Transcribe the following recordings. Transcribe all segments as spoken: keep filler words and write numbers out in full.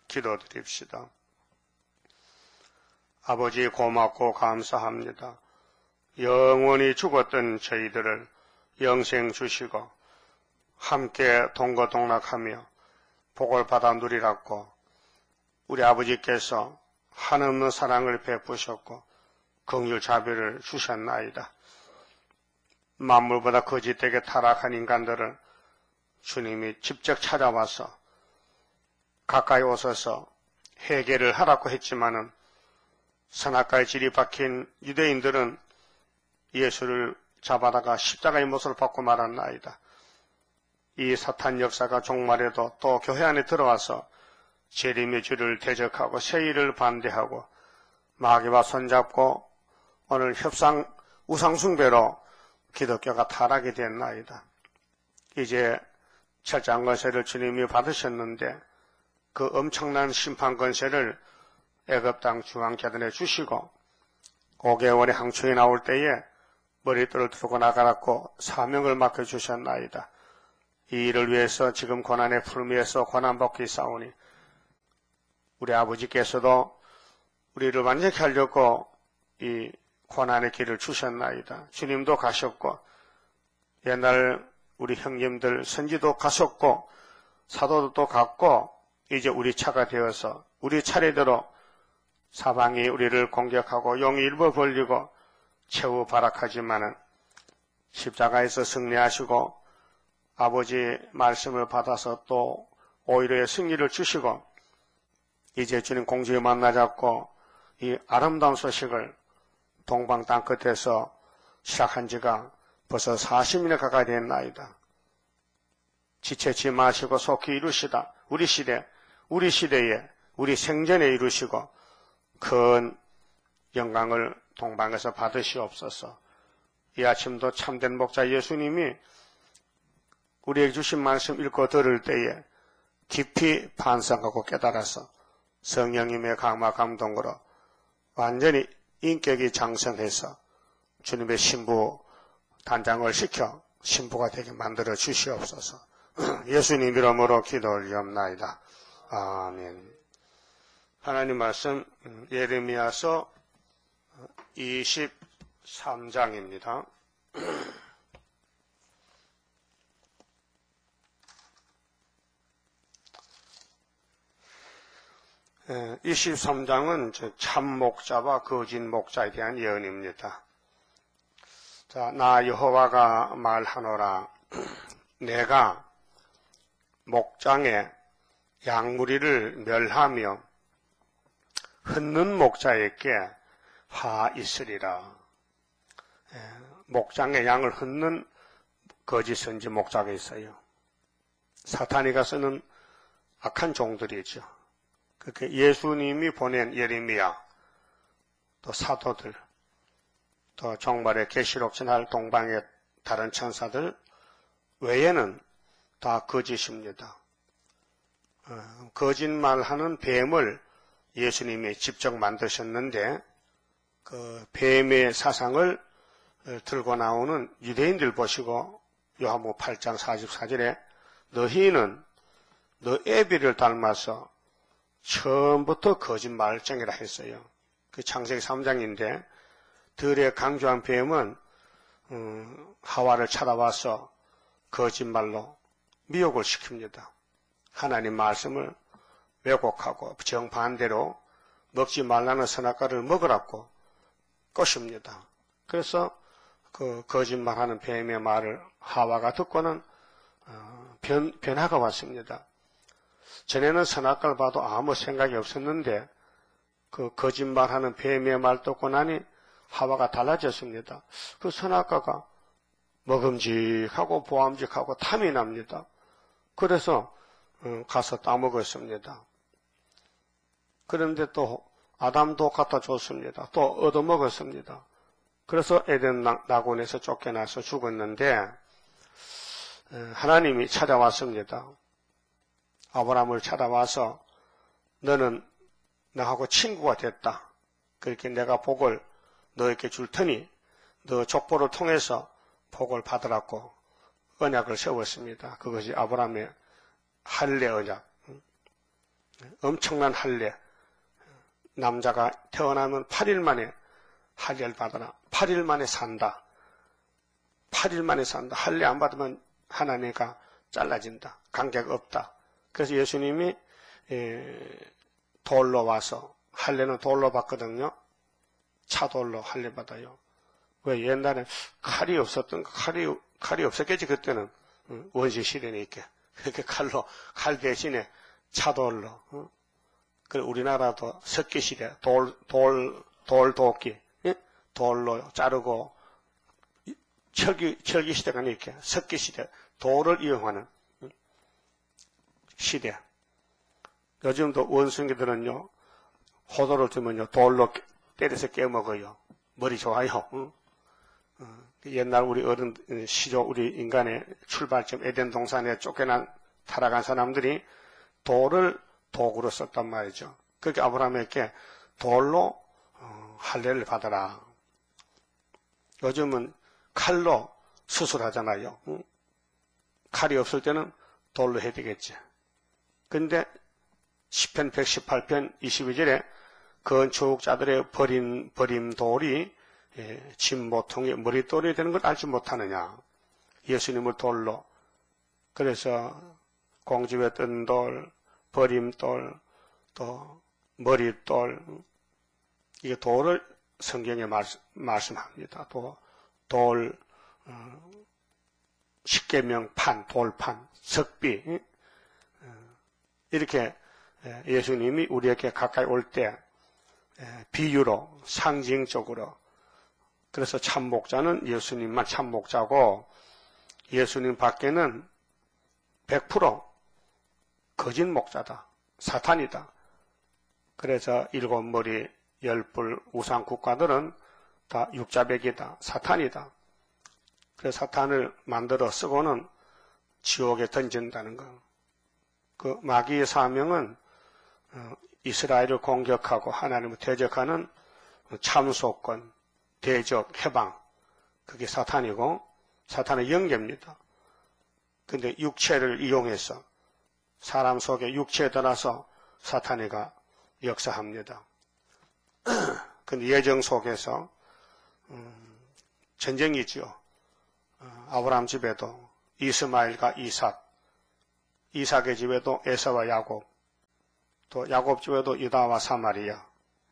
기도드립시다. 아버지 고맙고 감사합니다. 영원히 죽었던 저희들을 영생 주시고 함께 동거동락하며 복을 받아 누리라고 우리 아버지께서 한없는 사랑을 베푸셨고 긍휼 자비를 주셨나이다. 만물보다 거짓되게 타락한 인간들을 주님이 직접 찾아와서 가까이 오셔서 해결을 하라고 했지만은 선악과의 질이 박힌 유대인들은 예수를 잡아다가 십자가의 못을 받고 말았나이다. 이 사탄 역사가 종말에도 또 교회 안에 들어와서 재림의 주를 대적하고 세일을 반대하고 마귀와 손잡고 오늘 협상 우상숭배로 기독교가 타락이 됐나이다. 이제 철장 권세를 주님이 받으셨는데 그 엄청난 심판 권세를 애굽 땅 중앙계단에 주시고 오 개월의 항초에 나올 때에 머리털을 두르고 나가라고 사명을 맡겨주셨나이다. 이 일을 위해서 지금 고난의 풀미에서 고난받기 싸우니 우리 아버지께서도 우리를 완전히 하려고 이 고난의 길을 주셨나이다. 주님도 가셨고 옛날 우리 형님들 선지도 가셨고 사도도 갔고 이제 우리 차가 되어서 우리 차례대로 사방이 우리를 공격하고 용이 일부 벌리고 최후 발악하지만은 십자가에서 승리하시고 아버지 말씀을 받아서 또 오히려 승리를 주시고 이제 주님 공주에 만나잡고 이 아름다운 소식을 동방 땅끝에서 시작한 지가 벌써 사십 년에 가까이 됐나이다. 지체치 마시고 속히 이루시다. 우리 시대, 우리 시대에 우리 생전에 이루시고 큰 영광을 동방에서 받으시옵소서. 이 아침도 참된 목자 예수님이 우리에게 주신 말씀 읽고 들을 때에 깊이 반성하고 깨달아서 성령님의 강화 감동으로 완전히 인격이 장성해서 주님의 신부 단장을 시켜 신부가 되게 만들어 주시옵소서. 예수님 이름으로 기도 올리옵나이다. 아멘. 하나님 말씀 예레미야서 이십삼 장입니다. 이십삼 장은 참 목자와 거짓 목자에 대한 예언입니다. 자, 나 여호와가 말하노라. 내가 목장에 양무리를 멸하며 흩는 목자에게 화 있으리라. 목장에 양을 흩는 거짓 선지 목자가 있어요. 사탄이가 쓰는 악한 종들이죠. 그렇게 예수님이 보낸 예레미야, 또 사도들, 또 종말의 계시록 전할 동방의 다른 천사들 외에는 다 거짓입니다. 어, 거짓말하는 뱀을 예수님이 직접 만드셨는데 그 뱀의 사상을 들고 나오는 유대인들 보시고 요한복음 팔 장 사십사 절에 너희는 너 애비를 닮아서 처음부터 거짓말쟁이라 했어요. 그 창세기 삼 장인데 들의 강조한 뱀은 음, 하와를 찾아와서 거짓말로 미혹을 시킵니다. 하나님 말씀을 왜곡하고 정반대로 먹지 말라는 선악과를 먹으라고 꼬십니다. 그래서 그 거짓말하는 뱀의 말을 하와가 듣고는 어, 변, 변화가 왔습니다. 전에는 선악과를 봐도 아무 생각이 없었는데 그 거짓말하는 뱀의 말 듣고 나니 하와가 달라졌습니다. 그 선악과가 먹음직하고 보암직하고 탐이 납니다. 그래서 가서 따먹었습니다. 그런데 또 아담도 갖다 줬습니다. 또 얻어먹었습니다. 그래서 에덴 낙원에서 쫓겨나서 죽었는데 하나님이 찾아왔습니다. 아브라함을 찾아와서 너는 나하고 친구가 됐다. 그렇게 내가 복을 너에게 줄 테니 너 족보를 통해서 복을 받으라고 언약을 세웠습니다. 그것이 아브라함의 할례 언약. 엄청난 할례. 남자가 태어나면 팔 일 만에 할례를 받아라. 팔 일 만에 산다. 팔 일 만에 산다. 할례 안 받으면 하나님과 잘라진다. 관계가 없다. 그래서 예수님이 돌로 와서, 할례는 돌로 받거든요. 차돌로 할례 받아요. 왜? 옛날에 칼이 없었던, 칼이, 칼이 없었겠지, 그때는. 원시 시대니까. 그렇게 칼로, 칼 대신에 차돌로. 그 우리나라도 석기 시대, 돌, 돌, 돌 도끼, 돌로 자르고, 철기, 철기 시대가 이렇게, 석기 시대, 돌을 이용하는 시대. 요즘도 원숭이들은요, 호도를 주면요, 돌로 때려서 깨먹어요. 머리 좋아요. 응? 어, 옛날 우리 어른, 시조, 우리 인간의 출발점, 에덴 동산에 쫓겨난, 타락한 사람들이 돌을 도구로 썼단 말이죠. 그렇게 아브라함에게 돌로 어, 할례를 받아라. 요즘은 칼로 수술하잖아요. 응? 칼이 없을 때는 돌로 해야 되겠지. 근데 시편 백십팔 편 이십이 절에 건축자들의 버린, 버린 돌이 예, 진보통의 머릿돌이 되는 걸 알지 못하느냐. 예수님을 돌로. 그래서 공집에 뜬 돌, 버림돌, 또 머릿돌, 이게 돌을 성경에 말씀, 말씀합니다. 또 돌, 어, 십계명 판, 돌판, 석비, 이렇게 예수님이 우리에게 가까이 올 때 비유로, 상징적으로, 그래서 참목자는 예수님만 참목자고 예수님 밖에는 백 퍼센트 거짓 목자다. 사탄이다. 그래서 일곱 머리, 열불 우상 국가들은 다 육자백이다. 사탄이다. 그래서 사탄을 만들어 쓰고는 지옥에 던진다는 것. 그 마귀의 사명은 이스라엘을 공격하고 하나님을 대적하는 참소권, 대적, 해방. 그게 사탄이고 사탄의 영계입니다. 근데 육체를 이용해서 사람 속에 육체에 들어서 사탄이가 역사합니다. 근데 예정 속에서 음, 전쟁이죠. 어, 아브라함 집에도 이스마엘과 이삭, 이삭의 집에도 에서와 야곱, 또 야곱 집에도 유다와 사마리아,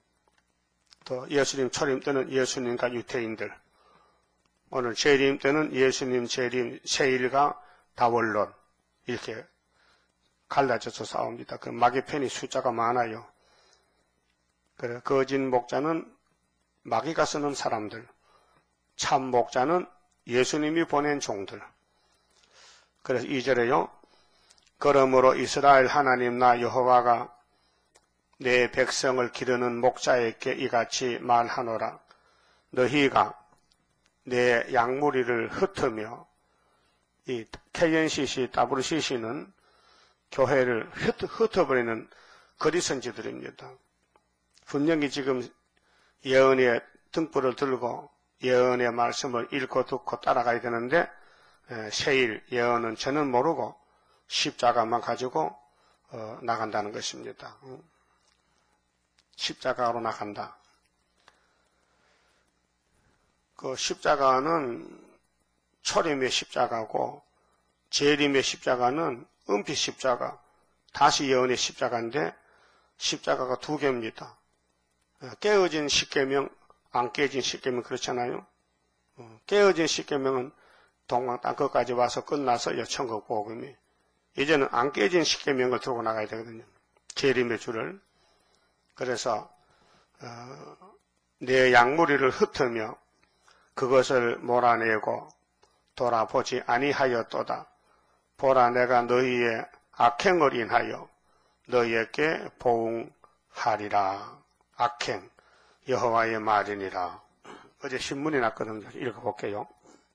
또 예수님 초림 때는 예수님과 유태인들, 오늘 재림 때는 예수님 재림 세일과 다원론, 이렇게 갈라져서 싸웁니다. 그 마귀편이 숫자가 많아요. 그래, 거짓 목자는 마귀가 쓰는 사람들, 참 목자는 예수님이 보낸 종들. 그래서 이 절에요. 그러므로 이스라엘 하나님 나 여호와가 내 백성을 기르는 목자에게 이같이 말하노라. 너희가 내 양무리를 흩으며, 이 케이엔씨씨, 더블유씨씨는 교회를 흩어버리는 거리선지들입니다. 분명히 지금 예언의 등불을 들고 예언의 말씀을 읽고 듣고 따라가야 되는데 세일 예언은 저는 모르고 십자가만 가지고 어, 나간다는 것입니다. 십자가로 나간다. 그 십자가는 초림의 십자가고 재림의 십자가는 은피 십자가, 다시 예언의 십자가인데 십자가가 두 개입니다. 깨어진 십계명, 안 깨진 십계명 그렇잖아요. 깨어진 십계명은 동방 땅끝까지 와서 끝나서 천국 복음이. 이제는 안 깨진 십계명을 들고 나가야 되거든요. 재림의 줄을. 그래서 어, 내 양무리를 흩으며 그것을 몰아내고 돌아보지 아니하였도다. 보라 내가 너희의 악행을 인하여 너희에게 보응하리라. 악행, 여호와의 말이니라. 어제 신문이 났거든요. 읽어볼게요.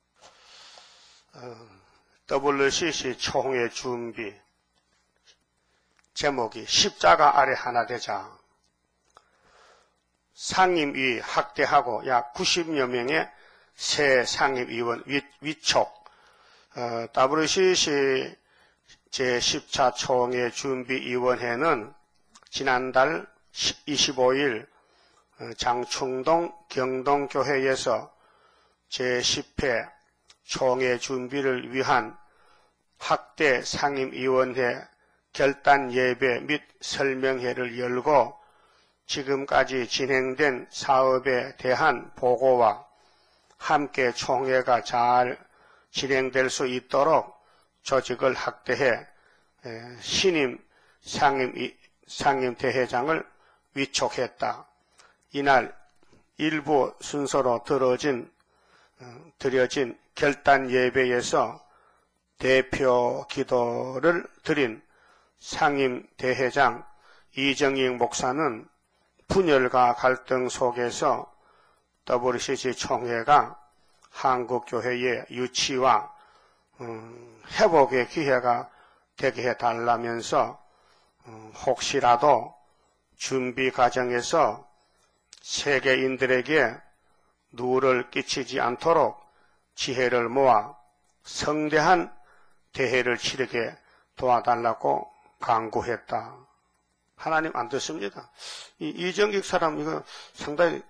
어, 더블유씨씨 총회 준비. 제목이 십자가 아래 하나 되자. 상임위 확대하고 약 구십여 명의 새 상임위원 위, 위촉. 어, 더블유씨씨 제십 차 총회 준비위원회는 지난달 이십오일 장충동 경동교회에서 제십 회 총회 준비를 위한 학대 상임위원회 결단 예배 및 설명회를 열고 지금까지 진행된 사업에 대한 보고와 함께 총회가 잘 진행될 수 있도록 조직을 확대해 신임 상임, 상임대회장을 위촉했다. 이날 일부 순서로 들어진, 드려진 결단 예배에서 대표 기도를 드린 상임대회장 이정익 목사는 분열과 갈등 속에서 더블유씨씨 총회가 한국교회의 유치와 음, 회복의 기회가 되게 해달라면서 음, 혹시라도 준비 과정에서 세계인들에게 누를 끼치지 않도록 지혜를 모아 성대한 대회를 치르게 도와달라고 간구했다. 하나님 안 듣습니다. 이 이정익 사람 이거 상당히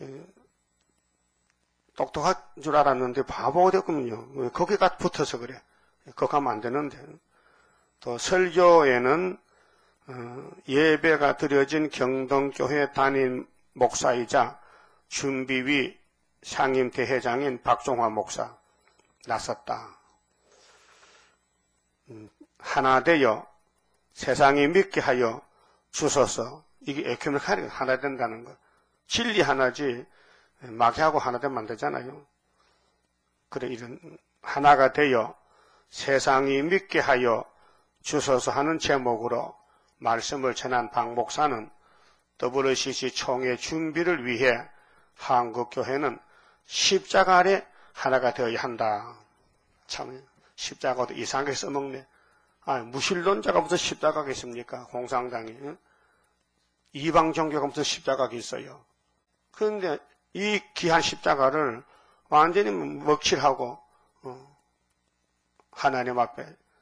똑똑한 줄 알았는데 바보가 됐군요. 거기가 붙어서 그래. 그거 가면 안 되는데. 또 설교에는 예배가 드려진 경동교회 담임 목사이자 준비위 상임대회장인 박종화 목사 나섰다. 하나 되어 세상이 믿게 하여 주소서. 이게 에큐메닉하게 하나 된다는 거. 진리 하나지 마귀하고 하나 되면 안 되잖아요. 그래 이런 하나가 되어 세상이 믿게 하여 주소서 하는 제목으로 말씀을 전한 박 목사는 더블유씨씨 총회 준비를 위해 한국교회는 십자가 아래 하나가 되어야 한다. 참 십자가도 이상하게 써먹네. 아, 무신론자가 무슨 십자가가 있습니까? 공산당이. 응? 이방 종교가 무슨 십자가가 있어요. 그런데 이 귀한 십자가를 완전히 먹칠하고 어, 하나님 앞에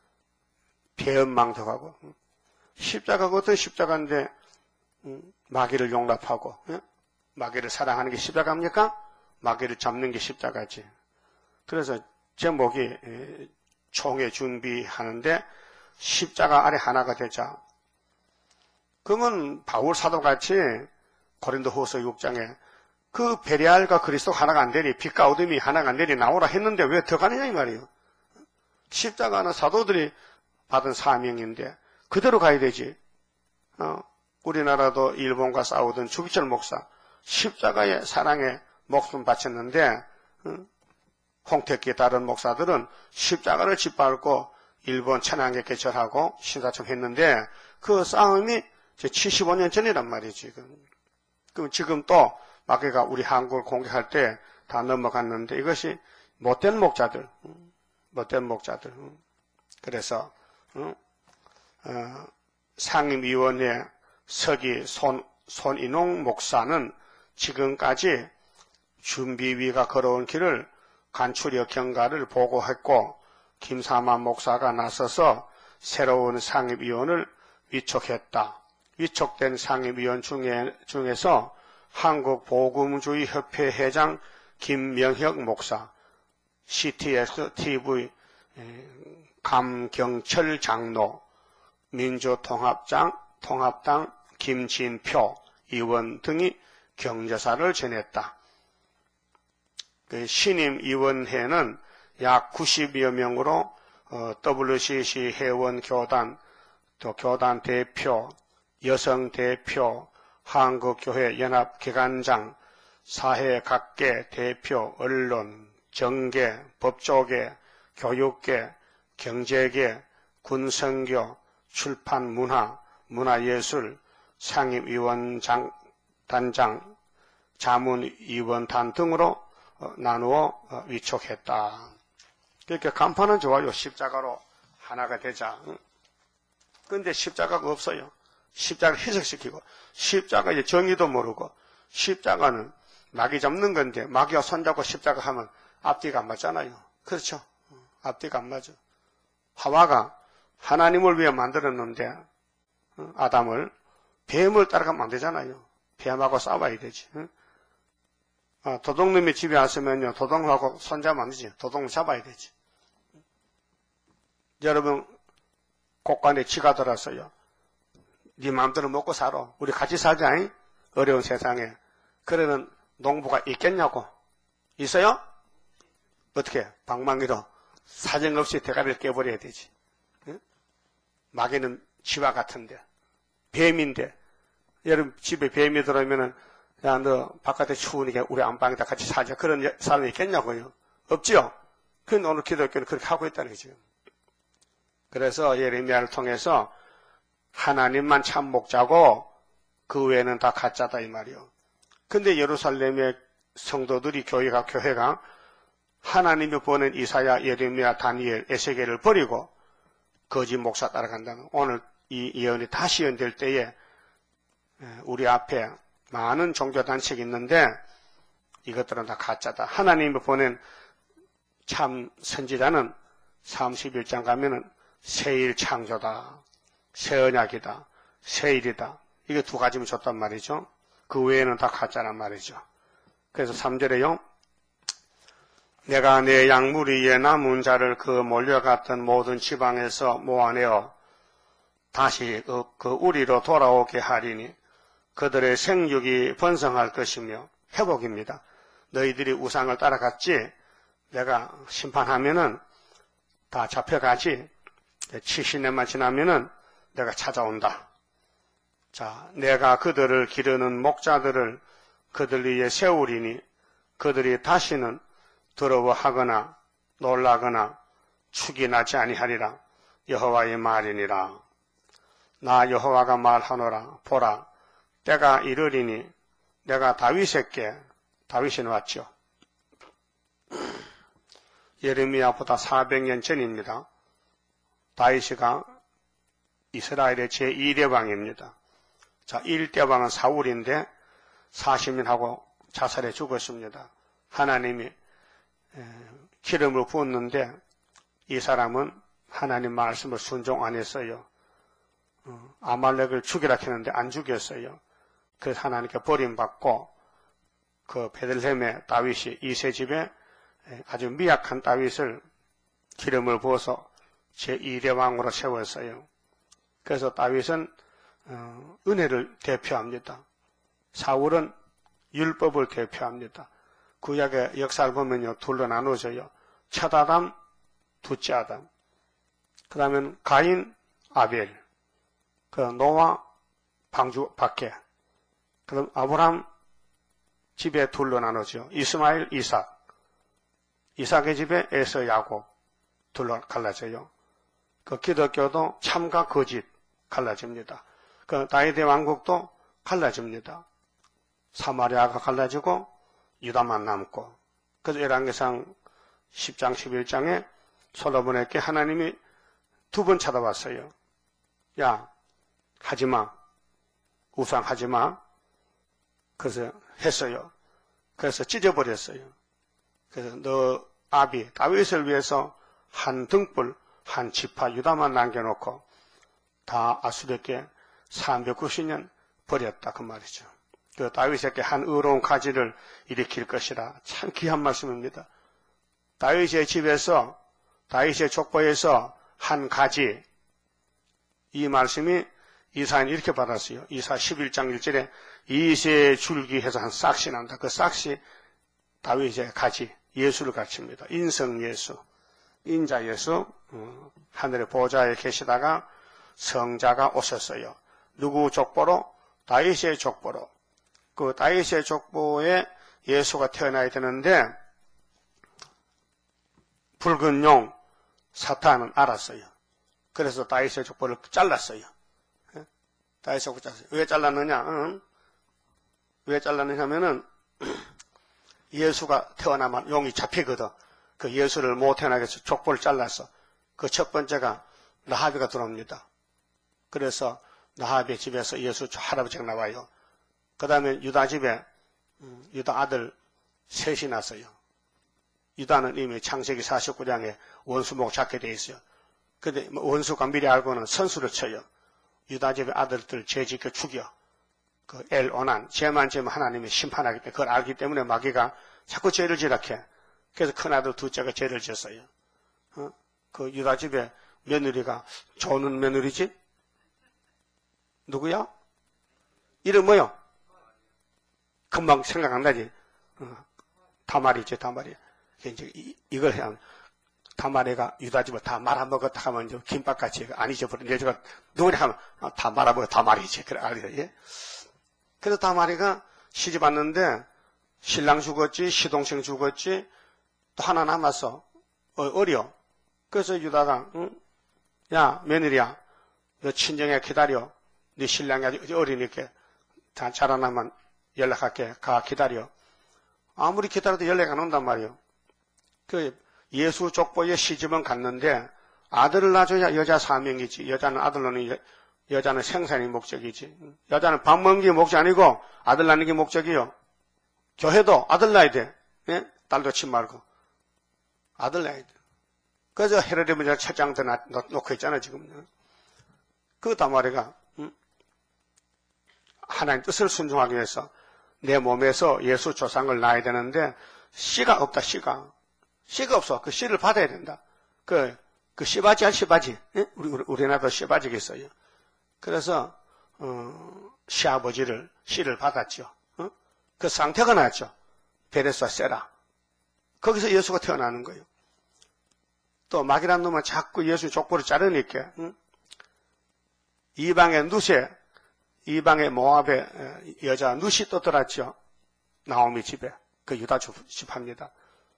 배은망덕하고 응? 십자가가 어떤 십자가인데 응? 마귀를 용납하고 응? 마귀를 사랑하는 게 십자가입니까? 마귀를 잡는 게 십자가지. 그래서 제목이 총회 준비하는데 십자가 아래 하나가 되자. 그러면 바울 사도같이 고린도후서 육 장에 그 베리알과 그리스도 하나가 안 되니 빛과 어둠이 하나가 안 되니 나오라 했는데 왜 더 가느냐 이 말이에요. 십자가는 사도들이 받은 사명인데 그대로 가야 되지. 어, 우리나라도 일본과 싸우던 주기철 목사 십자가의 사랑에 목숨 바쳤는데 어, 홍택기 다른 목사들은 십자가를 짓밟고 일본 천황에 개철하고 신사청 했는데 그 싸움이 칠십오 년 전이란 말이지. 그럼 지금 또 마귀가 우리 한국을 공격할 때 다 넘어갔는데 이것이 못된 목자들, 못된 목자들. 그래서 어, 상임위원회 서기 손, 손인홍 목사는 지금까지 준비위가 걸어온 길을 간추려 경과를 보고했고 김사만 목사가 나서서 새로운 상임위원을 위촉했다. 위촉된 상임위원 중에, 중에서 한국복음주의협회 회장 김명혁 목사, 씨티에스 티비 감경철 장로, 민주통합당 통합당 김진표 의원 등이 경조사를 전했다. 그 신임위원회는 약 구십여 명으로 어, 더블유씨씨 회원교단, 또 교단 대표, 여성 대표, 한국교회 연합기관장, 사회각계 대표, 언론, 정계, 법조계, 교육계, 경제계, 군선교, 출판 문화, 문화예술, 상임위원장, 단장, 자문위원단 등으로 어, 나누어 어, 위촉했다. 그러니까 간판은 좋아요. 십자가로 하나가 되자. 그런데 십자가가 없어요. 십자가를 희석시키고 십자가의 정의도 모르고 십자가는 마귀 잡는 건데 마귀가 손잡고 십자가 하면 앞뒤가 안 맞잖아요. 그렇죠? 앞뒤가 안 맞아. 하와가 하나님을 위해 만들었는데 아담을 뱀을 따라가면 안 되잖아요. 뱀하고 싸워야 되지. 응? 아, 도둑놈이 집에 왔으면요, 도둑하고 손잡으면 안 되지. 도둑을 잡아야 되지. 여러분, 곳간에 쥐가 들었어요. 네 마음대로 먹고 살아. 우리 같이 살자. 어려운 세상에. 그러는 농부가 있겠냐고. 있어요? 어떻게? 방망이로 사정없이 대가리를 깨버려야 되지. 응? 마귀는 쥐와 같은데, 뱀인데, 여러분 집에 뱀이 들어오면은, 야, 너 바깥에 추우니까 우리 안방에다 같이 살자. 그런 사람이 있겠냐고요. 없지요? 근데 오늘 기독교는 그렇게 하고 있다는 거죠. 그래서 예레미야를 통해서 하나님만 참 목자고 그 외에는 다 가짜다 이 말이요. 근데 예루살렘의 성도들이 교회가 교회가 하나님이 보낸 이사야, 예레미야, 다니엘, 에스겔을 버리고 거짓 목사 따라간다는 오늘 이 예언이 다시 예언될 때에 우리 앞에 많은 종교단체가 있는데 이것들은 다 가짜다. 하나님이 보낸 참 선지자는 삼십일 장 가면은 새일 창조다, 새 언약이다, 새일이다. 이게 두 가지면 좋단 말이죠. 그 외에는 다 가짜란 말이죠. 그래서 삼 절에요. 내가 내 양무리에 남은 자를 그 몰려갔던 모든 지방에서 모아내어 다시 그, 그 우리로 돌아오게 하리니 그들의 생육이 번성할 것이며 회복입니다. 너희들이 우상을 따라갔지 내가 심판하면은 다 잡혀가지 칠십 년만 지나면은 내가 찾아온다. 자, 내가 그들을 기르는 목자들을 그들 위에 세우리니 그들이 다시는 더러워하거나 놀라거나 축이 나지 아니하리라. 여호와의 말이니라. 나 여호와가 말하노라. 보라, 때가 이르리니 내가 다윗에게, 다윗이 왔죠. 예레미야보다 사백 년 전입니다. 다윗이가 이스라엘의 제이 대 왕입니다. 자, 일 대 왕은 사울인데 사십 년 하고 자살해 죽었습니다. 하나님이 기름을 부었는데 이 사람은 하나님 말씀을 순종 안 했어요. 아말렉을 죽이라 했는데 안 죽였어요. 그래서 하나님께 버림받고 그 베들레헴의 다윗이 이세 집에 아주 미약한 다윗을 기름을 부어서 제이 대 왕으로 세웠어요. 그래서 다윗은 은혜를 대표합니다. 사울은 율법을 대표합니다. 구약의 역사를 보면요, 둘로 나누어져요. 첫 아담, 둘째 아담. 그 다음에 가인, 아벨. 그 노아, 방주 밖에. 그 다음 아브람 집에 둘로 나누어져요. 이스마엘, 이삭. 이삭의 집에 에서, 야곱. 둘로 갈라져요. 그 기독교도 참과 거짓 갈라집니다. 그 다윗의 왕국도 갈라집니다. 사마리아가 갈라지고 유다만 남고. 그래서 열왕기상 십 장 십일 장에 솔로몬에게 하나님이 두 번 찾아왔어요. 야, 하지마. 우상 하지마. 그래서 했어요. 그래서 찢어버렸어요. 그래서 너 아비 다윗을 위해서 한 등불, 한 지파 유다만 남겨놓고 다 아수르에게 삼백구십 년 버렸다 그 말이죠. 그 다윗에게 한 의로운 가지를 일으킬 것이라. 참 귀한 말씀입니다. 다윗의 집에서, 다윗의 족보에서 한 가지, 이 말씀이 이사야는 이렇게 받았어요. 이사 십일 장 일 절에 이세 줄기 해서 한 싹시 난다. 그 싹시 다윗의 가지, 예수를 가르칩니다. 인성 예수, 인자 예수, 하늘의 보좌에 계시다가 성자가 오셨어요. 누구 족보로? 다윗의 족보로. 그 다윗의 족보에 예수가 태어나야 되는데 붉은 용 사탄은 알았어요. 그래서 다윗의 족보를 잘랐어요. 다윗의 족보 잘랐어요. 왜 잘랐느냐? 응? 왜 잘랐느냐 하면은 예수가 태어나면 용이 잡히거든. 그 예수를 못 태어나게 해서 족보를 잘랐어. 그 첫 번째가 라합이가 들어옵니다. 그래서 라합의 집에서 예수 할아버지가 나와요. 그 다음에 유다 집에 유다 아들 셋이 났어요. 유다는 이미 창세기 사십구 장에 원수목 잡게 돼 있어요. 근데 원수가 미리 알고는 선수를 쳐요. 유다 집의 아들들 죄짓게 죽여. 그 엘오난, 죄만 지면 하나님이 심판하기 때문에 그걸 알기 때문에 마귀가 자꾸 죄를 지락해. 그래서 큰아들 둘째가 죄를 지었어요. 어? 그 유다 집의 며느리가 좋은 며느리지? 누구야? 이름 뭐요? 금방 생각 안 나지? 어. 다말이지, 다말이. 이제 이, 이걸 해야 하면 다말이가 유다 집을 다 말아먹었다 하면 이제 김밥같이 안 잊어버려. 여자가 누구냐 하면 아, 다 말아먹어, 다말이지. 그래, 알죠? 예? 그래서 다말이가 시집 왔는데 신랑 죽었지, 시동생 죽었지, 또 하나 남았어. 어, 어려. 그래서 유다가, 응? 야, 며느리야, 너 친정에 기다려. 네 신랑이 아직 어리니까 다 자라나면 연락할게. 가, 기다려. 아무리 기다려도 연락 안 온단 말이요. 그 예수 족보에 시집은 갔는데 아들을 낳아줘야 여자 사명이지. 여자는 아들 낳는 여, 여자는 생산이 목적이지. 여자는 밥 먹는 게 목적 아니고 아들 낳는 게 목적이요. 교회도 아들 낳아야 돼. 예? 딸도 치 말고 아들 낳아야 돼. 그래서 헤로데 문제가 첫 장도 놓고 있잖아 지금. 그 다말이가 응? 하나님 뜻을 순종하기 위해서 내 몸에서 예수 조상을 낳아야 되는데 씨가 없다. 씨가 씨가 없어. 그 씨를 받아야 된다. 그, 그 씨바지 할 씨바지. 예? 우리, 우리, 우리나라도 씨바지가 있어요. 그래서, 어, 시아버지를, 씨를 받았죠. 어? 그 상태가 나왔죠. 베레스와 세라. 거기서 예수가 태어나는 거예요. 또, 마귀란 놈은 자꾸 예수 족보를 자르니까, 응? 이방의 누세, 이방의 모압의 여자 누시 떠들었죠. 나오미 집에. 그 유다 집합니다.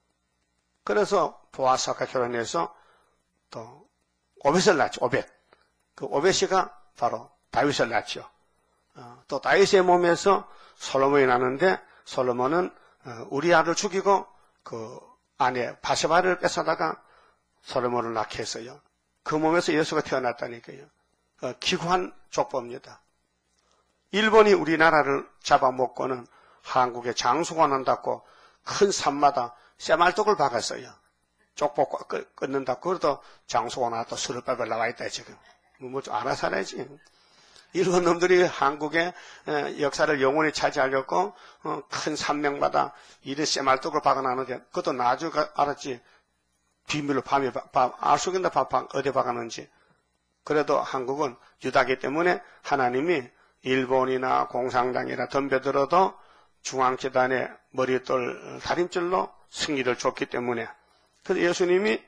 그래서 보아스가 결혼해서 또 오벳을 낳죠. 오벳. 그 오벳이가 바로 다윗을 낳죠. 어, 또 다윗의 몸에서 솔로몬이 나는데 솔로몬은 어, 우리아를 죽이고 그 아내 바세바를 뺏어다가 솔로몬을 낳게 했어요. 그 몸에서 예수가 태어났다니까요. 어, 기구한 족보입니다. 일본이 우리나라를 잡아먹고는 한국에 장수관 한다고 큰 산마다 쇠말뚝을 박았어요. 족보 끊는다. 그래도 장소가 나왔다. 술을 빨빨 나와 있다, 지금. 뭐 좀 알아 살아야지. 일본 놈들이 한국의 역사를 영원히 차지하려고 큰 산맥마다 이래 쇠말뚝을 박아놨는데, 그것도 나중에 알았지. 비밀로 밤에, 밤, 알 수 있는데 밤, 어디 박았는지. 그래도 한국은 유다기 때문에 하나님이 일본이나 공산당이나 덤벼들어도 중앙재단의 머리돌 다림줄로 승리를 줬기 때문에. 그래서 예수님이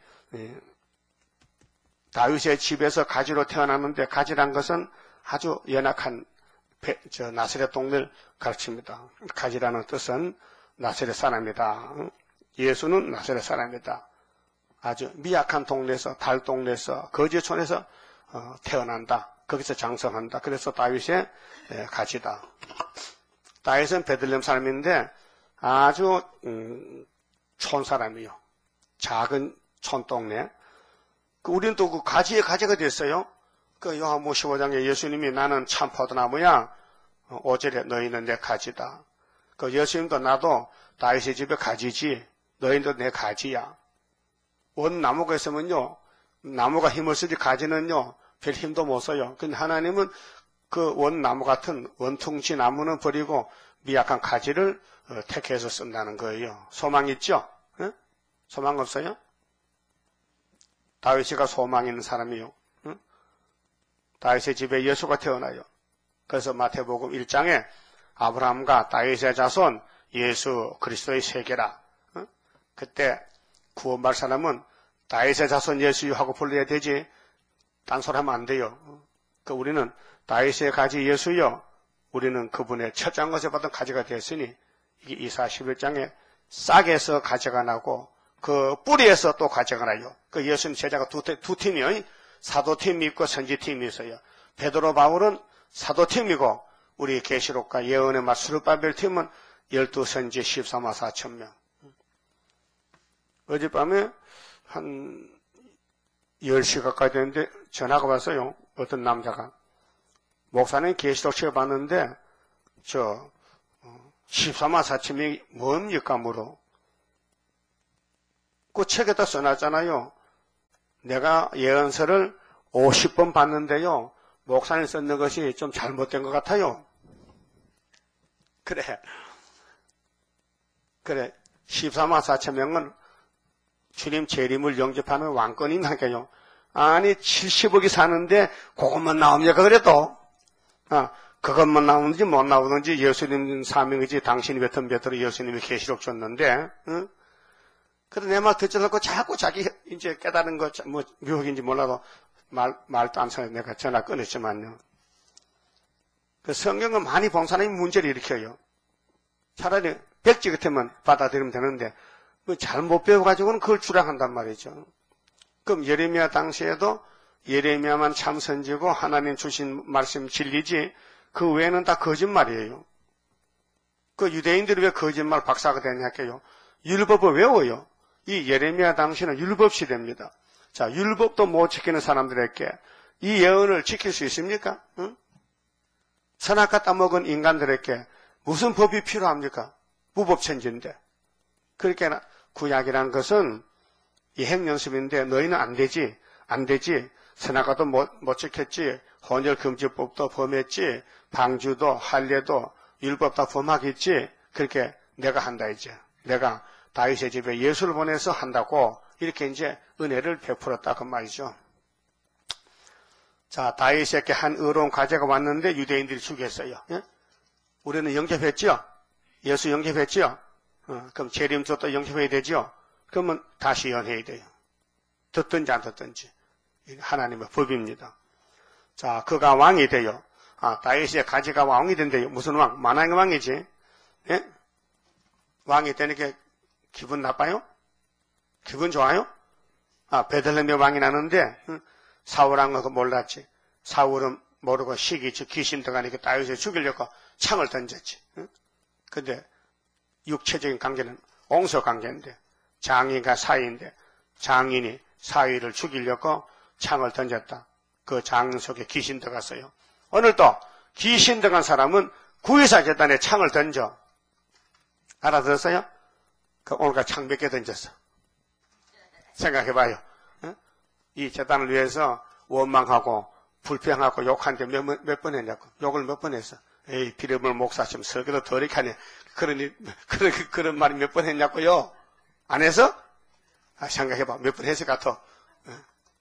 다윗의 집에서 가지로 태어났는데 가지란 것은 아주 연약한 저 나사렛 동네를 가르칩니다. 가지라는 뜻은 나사렛 사람이다. 예수는 나사렛 사람이다. 아주 미약한 동네에서 달동네에서 거지촌에서 태어난다. 거기서 장성한다. 그래서 다윗의 가지다. 다윗은 베들레헴 사람인데 아주 음, 촌 사람이요. 작은 촌동네. 그 우리는 또 그 가지에 가지가 됐어요. 그 요한복음 십오 장에 예수님이 나는 참 포도나무야. 오 절에 너희는 내 가지다. 그 예수님도 나도 다윗의 집에 가지지. 너희도 내 가지야. 원 나무가 있으면요. 나무가 힘을 쓰지 가지는요. 별 힘도 못 써요. 근데 하나님은 그 원 나무 같은 원퉁치 나무는 버리고 미약한 가지를 택해서 쓴다는 거예요. 소망 있죠? 응? 소망 없어요? 다윗이가 소망 있는 사람이요. 응? 다윗의 집에 예수가 태어나요. 그래서 마태복음 일 장에 아브라함과 다윗의 자손 예수 그리스도의 세계라. 응? 그때 구원받을 사람은 다윗의 자손 예수 하고 불러야 되지. 딴소리 하면 안 돼요. 그 우리는 다윗의 가지 예수요. 우리는 그분의 첫 장것에 받은 가지가 됐으니 이게 이사 십일 장에 싹에서 가지가 나고 그 뿌리에서 또 가지가 나요. 그 예수님 제자가 두, 두 팀이요. 사도팀이 있고 선지팀이 있어요. 베드로 바울은 사도팀이고 우리 계시록과 예언의 말 스룹바벨 팀은 열두 선지 십삼만 사천 명. 어젯밤에 한 열 시 가까이 됐는데 전화가 왔어요. 어떤 남자가. 목사님 계시록 책을 봤는데 저 십삼만 사천 명이 뭡니까 물어. 그 책에다 써놨잖아요. 내가 예언서를 오십 번 봤는데요. 목사님 썼는 것이 좀 잘못된 것 같아요. 그래. 그래. 십사만 사천 명은 주님 재림을 영접하는 왕권이니까요. 아니, 칠십억이 사는데 그것만 나옵니까? 그래도. 아, 그것만 나오는지 못 나오는지 예수님 사명이지 당신이 뱉은 뱉으로 예수님이 계시록 줬는데, 응? 그래, 내 말 듣지 않고 자꾸 자기 이제 깨달은 거, 뭐, 묘학인지 몰라도 말, 말도 안 서요. 내가 전화 끊었지만요. 그 성경은 많이 본 사람이 문제를 일으켜요. 차라리 백지 같으면 받아들이면 되는데, 잘못 배워가지고는 그걸 주장한단 말이죠. 그럼 예레미야 당시에도 예레미야만 참 선지고 하나님 주신 말씀 진리지, 그 외에는 다 거짓말이에요. 그 유대인들이 왜 거짓말 박사가 되냐고요? 율법을 외워요. 이 예레미야 당시는 율법 시대입니다. 자, 율법도 못 지키는 사람들에게 이 예언을 지킬 수 있습니까? 응? 선악과 따먹은 인간들에게 무슨 법이 필요합니까? 무법천지인데. 그러니까 구약이라는 것은 예행연습인데 너희는 안 되지, 안 되지. 선악과도 못, 못 지켰지. 혼혈금지법도 범했지. 방주도 할례도 율법 다 범하겠지. 그렇게 내가 한다 이제. 내가 다윗의 집에 예수를 보내서 한다고 이렇게 이제 은혜를 베풀었다 그 말이죠. 자, 다윗에게 한 의로운 과제가 왔는데 유대인들이 죽였어요. 예? 우리는 영접했죠? 예수 영접했죠? 어, 그럼 재림도 또 영접해야 되죠? 그러면 다시 연해야 돼요. 듣든지 안 듣든지. 하나님의 법입니다. 자, 그가 왕이 돼요. 아, 다윗의 가지가 왕이 된대요. 무슨 왕? 만왕의 왕이지. 예? 왕이 되니까 기분 나빠요? 기분 좋아요? 아, 베들레헴의 왕이 나는데 응? 사울왕은 그거 몰랐지. 사울은 모르고 시기치 귀신 들어가니까 다윗을 죽이려고 창을 던졌지. 응? 근데 육체적인 관계는 옹서 관계인데 장인과 사위인데 장인이 사위를 죽이려고 창을 던졌다. 그 장 속에 귀신 들어갔어요. 오늘도 귀신 들어간 사람은 구의사 재단에 창을 던져. 알아들었어요? 그 오늘까지 창 몇 개 던졌어. 생각해봐요. 어? 이 재단을 위해서 원망하고 불평하고 욕한 데 몇 몇 번 했냐고. 욕을 몇 번 했어. 에이, 비름을 목사 좀 설교도 더럽게 하네. 그러니, 그런, 그런 말이 몇 번 했냐고요? 안 해서? 아, 생각해봐. 몇 번 했을 것 같아. 어?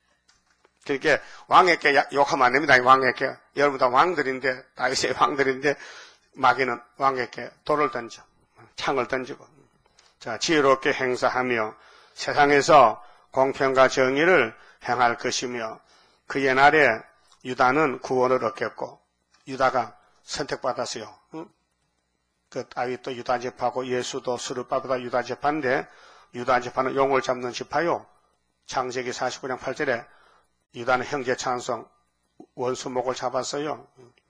그러니까 왕에게 욕하면 안 됩니다. 왕에게. 여러분 다 왕들인데, 다윗의 왕들인데, 마귀는 왕에게 돌을 던져. 창을 던지고. 자, 지혜롭게 행사하며 세상에서 공평과 정의를 행할 것이며 그의 날에 유다는 구원을 얻겠고 유다가 선택받았어요. 응? 그 다윗도 유다 지파고 예수도 스룹바보다 유다 지파인데 유다 지파는 용을 잡는 지파요. 창세기 사십구 장 팔 절에 유다는 형제 찬송 원수목을 잡았어요.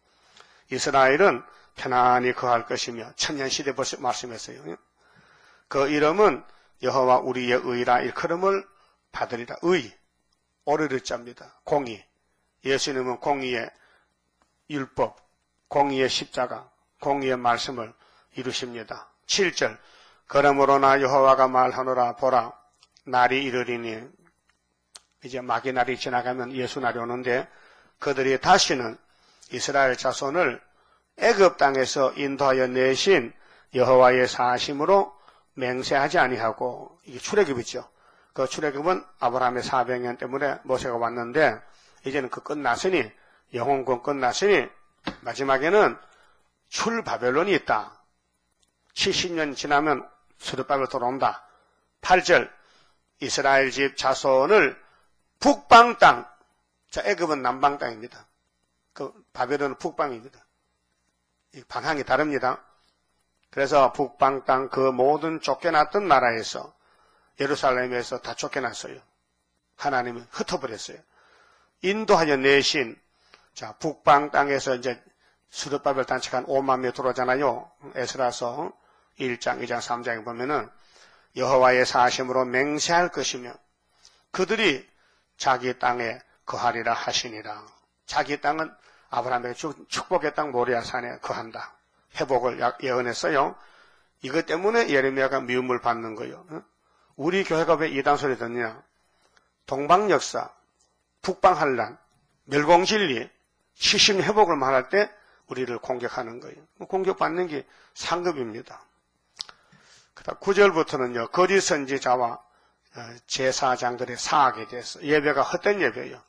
이스라엘은 편안히 거할 것이며 천년시대 벌써 말씀했어요. 그 이름은 여호와 우리의 의라 일컬음을 받으리라. 의, 오르르 자입니다. 공의. 예수님은 공의의 율법, 공의의 십자가, 공의의 말씀을 이루십니다. 칠 절 그러므로 나 여호와가 말하노라 보라 날이 이르리니 이제 마귀 날이 지나가면 예수 날이 오는데 그들이 다시는 이스라엘 자손을 애굽 땅에서 인도하여 내신 여호와의 사심으로 맹세하지 아니하고 이게 출애굽이죠. 그 출애굽은 아브라함의 사백 년 때문에 모세가 왔는데 이제는 그 끝났으니 영혼권 끝났으니 마지막에는 출바벨론이 있다. 칠십 년 지나면 스룹바벨 돌아온다. 팔 절 이스라엘 집 자손을 북방 땅. 자, 애굽은 남방 땅입니다. 그 바벨론은 북방입니다. 이 방향이 다릅니다. 그래서 북방 땅 그 모든 쫓겨났던 나라에서 예루살렘에서 다 쫓겨났어요. 하나님은 흩어버렸어요. 인도하여 내신 자 북방 땅에서 이제 스룹바벨 단체가 한 오만 명 들어오잖아요. 에스라서 일 장, 이 장, 삼 장에 보면은 여호와의 사심으로 맹세할 것이며 그들이 자기 땅에 거하리라 하시니라. 자기 땅은 아브라함의 축복의 땅 모리아산에 거한다. 회복을 예언했어요. 이것 때문에 예레미야가 미움을 받는 거예요. 우리 교회가 왜 이단 소리 듣냐? 동방 역사, 북방 한란, 멸공진리, 시신 회복을 말할 때 우리를 공격하는 거예요. 공격받는 게 상급입니다. 그다음 구 절부터는요. 거짓 선지자와 제사장들의 사악에 대해서 예배가 헛된 예배예요.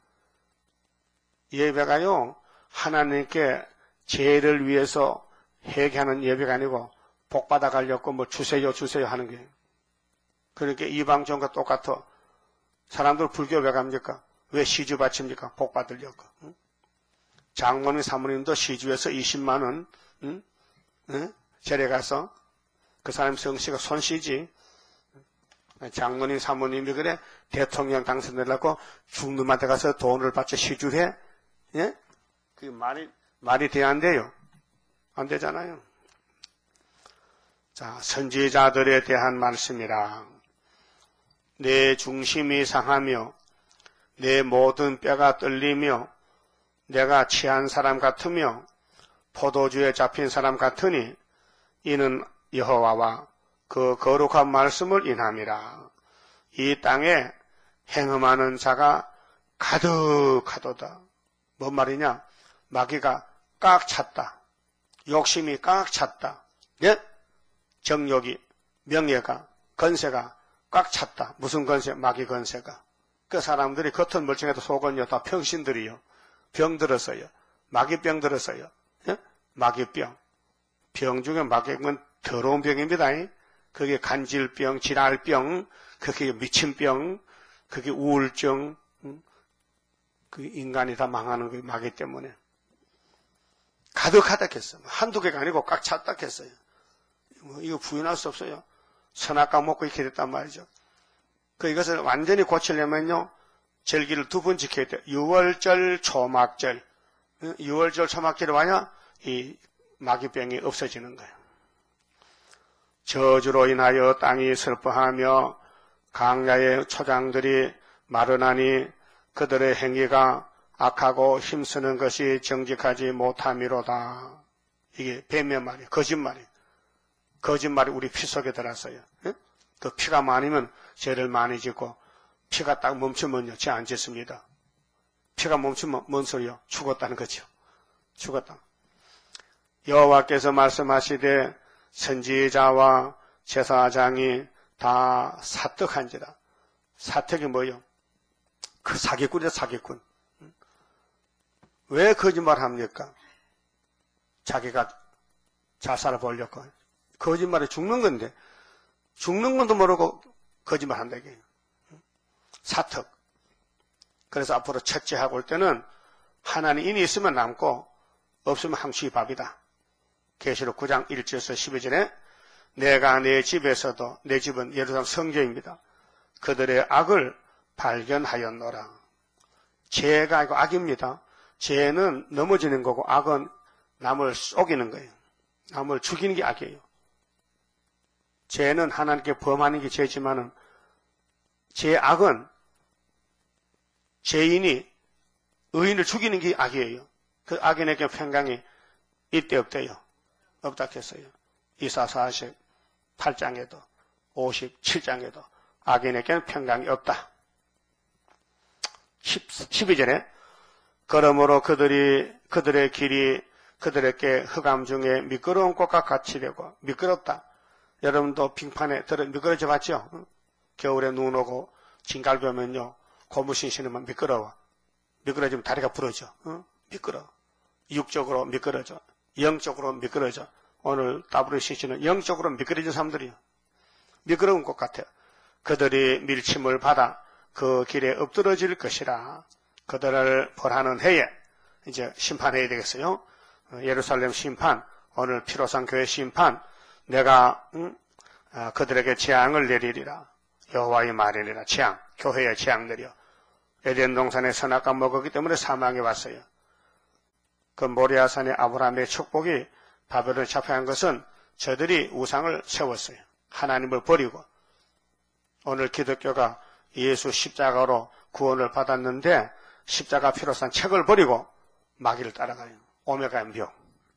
예배가요. 하나님께 죄를 위해서 회개하는 예배가 아니고 복 받아가려고 뭐 주세요 주세요 하는 거예요. 그러니까 이방종과 똑같아. 사람들 불교 왜 갑니까? 왜 시주 바칩니까? 복 받으려고. 응? 장모님 사모님도 시주에서 이십만 원 응? 응? 절에 가서 그 사람 성씨가 손씨지. 장모님 사모님이 그래 대통령 당선되려고 중놈한테 가서 돈을 받쳐 시주해? 예? 그게 말이 말이 돼야 안 돼요? 안 되잖아요. 자, 선지자들에 대한 말씀이라. 내 중심이 상하며 내 모든 뼈가 떨리며 내가 취한 사람 같으며 포도주에 잡힌 사람 같으니 이는 여호와와 그 거룩한 말씀을 인함이라. 이 땅에 행음하는 자가 가득하도다. 뭔 말이냐? 마귀가 꽉 찼다. 욕심이 꽉 찼다. 예? 정욕이, 명예가, 건세가 꽉 찼다. 무슨 건세? 마귀 건세가. 그 사람들이 겉은 멀쩡해도 속은요 다 평신들이요. 병 들었어요. 마귀병 들었어요. 예? 마귀병. 병 중에 마귀는 더러운 병입니다. 그게 간질병, 질알병, 그게 미친병, 그게 우울증. 그 인간이 다 망하는 게 마귀 때문에. 가득하다 했어요. 한두 개가 아니고 꽉 찼다 했어요. 이거 부인할 수 없어요. 선악과 먹고 이렇게 됐단 말이죠. 그 이것을 완전히 고치려면요. 절기를 두 번 지켜야 돼요. 유월절, 초막절. 유월절, 초막절이 와야 이 마귀병이 없어지는 거예요. 저주로 인하여 땅이 슬퍼하며 강야의 초장들이 마르나니 그들의 행위가 악하고 힘쓰는 것이 정직하지 못함이로다. 이게 뱀의 말이에요. 거짓말이에요. 거짓말이 우리 피 속에 들어왔어요. 그 피가 많으면 죄를 많이 짓고 피가 딱 멈추면요. 죄 안 짓습니다. 피가 멈추면 뭔 소리요? 죽었다는 거죠. 죽었다. 여호와께서 말씀하시되 선지자와 제사장이 다 사특한지라. 사특이 뭐요? 그 사기꾼이다 사기꾼. 왜 거짓말합니까? 자기가 자살을 보려고. 거짓말에 죽는 건데 죽는 건도 모르고 거짓말한다 이게. 사특. 그래서 앞으로 첫째 하고 올 때는 하나님 인이 있으면 남고 없으면 항시 밥이다. 계시록 구 장 일 절에서 십이 절에 내가 내 집에서도 내 집은 예루살렘 성전입니다. 그들의 악을 발견하였노라. 죄가 아니고 악입니다. 죄는 넘어지는 거고 악은 남을 속이는 거예요. 남을 죽이는 게 악이에요. 죄는 하나님께 범하는 게 죄지만은 제 악은 죄인이 의인을 죽이는 게 악이에요. 그 악인에게 평강이 이때 없대요. 없다 했어요. 이사 사십팔 장에도 오십칠 장에도 악인에게는 평강이 없다. 십이 절에 그러므로 그들이 그들의 길이 그들에게 흑암 중에 미끄러운 꽃과 같이 되고 미끄럽다. 여러분도 빙판에 들어 미끄러져 봤죠? 겨울에 눈 오고 진갈비 오면요 고무신 신으면 미끄러워. 미끄러지면 다리가 부러져. 어? 미끄러. 육적으로 미끄러져. 영적으로 미끄러져. 오늘 더블유씨씨는 영적으로 미끄러진 사람들이요. 미끄러운 것 같아요. 그들이 밀침을 받아 그 길에 엎드러질 것이라. 그들을 벌하는 해에 이제 심판해야 되겠어요. 예루살렘 심판, 오늘 피로상 교회 심판, 내가 응? 아, 그들에게 재앙을 내리리라. 여호와의 말이니라. 재앙, 교회의 재앙 내려. 에덴 동산에 선악과 먹었기 때문에 사망에 왔어요. 그 모리아산의 아브라함의 축복이 바벨론에 잡혀간 것은 저들이 우상을 세웠어요. 하나님을 버리고. 오늘 기독교가 예수 십자가로 구원을 받았는데 십자가 피로산 책을 버리고 마귀를 따라가요. 오메가 엠병.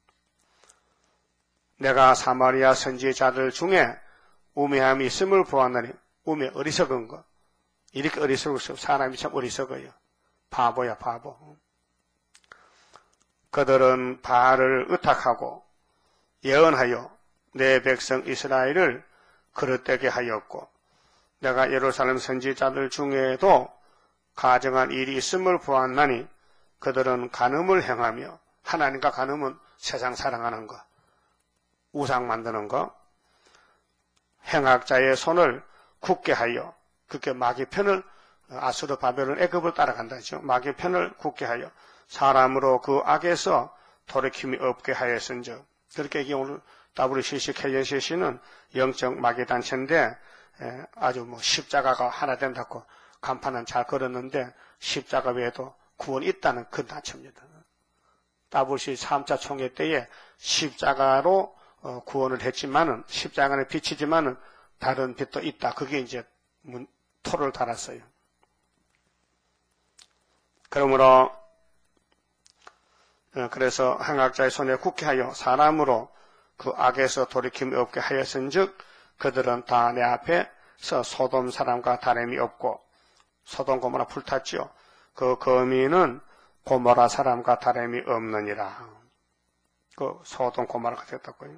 내가 사마리아 선지자들 중에 우매함이 있음을 보았느니 우매 어리석은 거. 이렇게 어리석을 수 사람이 참 어리석어요. 바보야 바보. 그들은 바알을 의탁하고 예언하여 내 백성 이스라엘을 그릇되게 하였고 내가 예루살렘 선지자들 중에도 가정한 일이 있음을 보았나니 그들은 간음을 행하며, 하나님과 간음은 세상 사랑하는 거, 우상 만드는 거, 행악자의 손을 굳게 하여, 그렇게 마귀 편을, 아수르 바벨론 애굽을 따라간다죠. 마귀 편을 굳게 하여 사람으로 그 악에서 돌이킴이 없게 하였은즉. 그렇게 이게 오늘 더블유씨씨 케이엔씨씨는 영적 마귀 단체인데 아주 뭐 십자가가 하나 된다고 간판은 잘 걸었는데 십자가 외에도 구원이 있다는 그 단체입니다. 더블유씨씨 삼 차 총회 때에 십자가로 구원을 했지만은, 십자가는 빛이지만은 다른 빛도 있다. 그게 이제 문, 토를 달았어요. 그러므로 그래서 행악자의 손에 굳게 하여 사람으로 그 악에서 돌이킴이 없게 하였은즉 그들은 다 내 앞에서 소돔 사람과 다름이 없고, 소돔 고모라 불탔지요. 그 거민은 고모라 사람과 다름이 없느니라. 그 소돔 고모라가 됐다고요.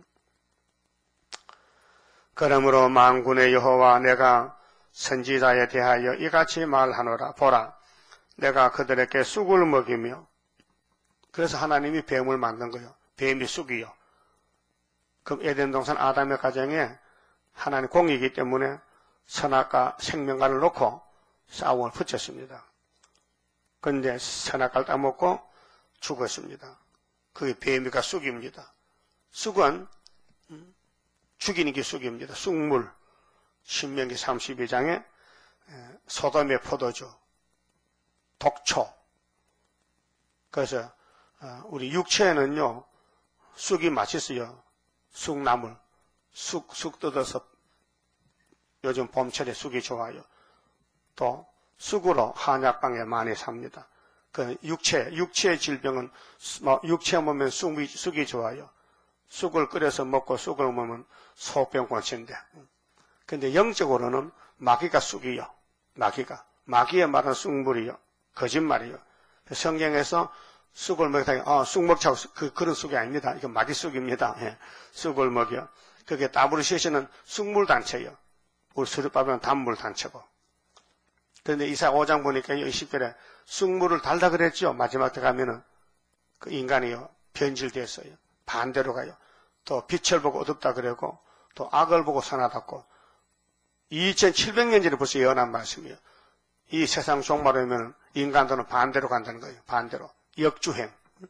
그러므로 만군의 여호와 내가 선지자에 대하여 이같이 말하노라. 보라, 내가 그들에게 쑥을 먹이며, 그래서 하나님이 뱀을 만든 거예요. 뱀이 쑥이요. 그럼 에덴 동산 아담의 가정에 하나님 공이기 때문에 선악과 생명과를 놓고 싸움을 붙였습니다. 그런데 선악과를 따먹고 죽었습니다. 그게 뱀이가 쑥입니다. 쑥은 죽이는 게 쑥입니다. 쑥물. 신명기 삼십이 장에 소돔의 포도주, 독초. 그래서 우리 육체에는요, 쑥이 맛있어요. 쑥나물, 쑥, 쑥 뜯어서 요즘 봄철에 쑥이 좋아요. 또 쑥으로 한약방에 많이 삽니다. 그 육체, 육체의 질병은, 육체 먹으면 쑥이, 쑥이 좋아요. 쑥을 끓여서 먹고 쑥을 먹으면 소병 고친대. 근데 영적으로는 마귀가 쑥이요. 마귀가. 마귀의 말은 쑥물이요. 거짓말이요. 성경에서 쑥을 먹다가, 아, 쑥 먹자고, 그, 그런 쑥이 아닙니다. 이건 마귀 쑥입니다. 예. 쑥을 먹여. 그게 더블유씨씨는 쑥물 단체예요. 우리 수렵밥은 단물 단체고. 그런데 이사 오 장 보니까 이십 절에 쑥물을 달다 그랬죠. 마지막 때 가면은 그 인간이요. 변질됐어요. 반대로 가요. 또 빛을 보고 어둡다 그러고, 또 악을 보고 선하다고. 이천칠백 년 전에 벌써 예언한 말씀이에요. 이 세상 종말에 오면 인간들은 반대로 간다는 거예요. 반대로. 역주행.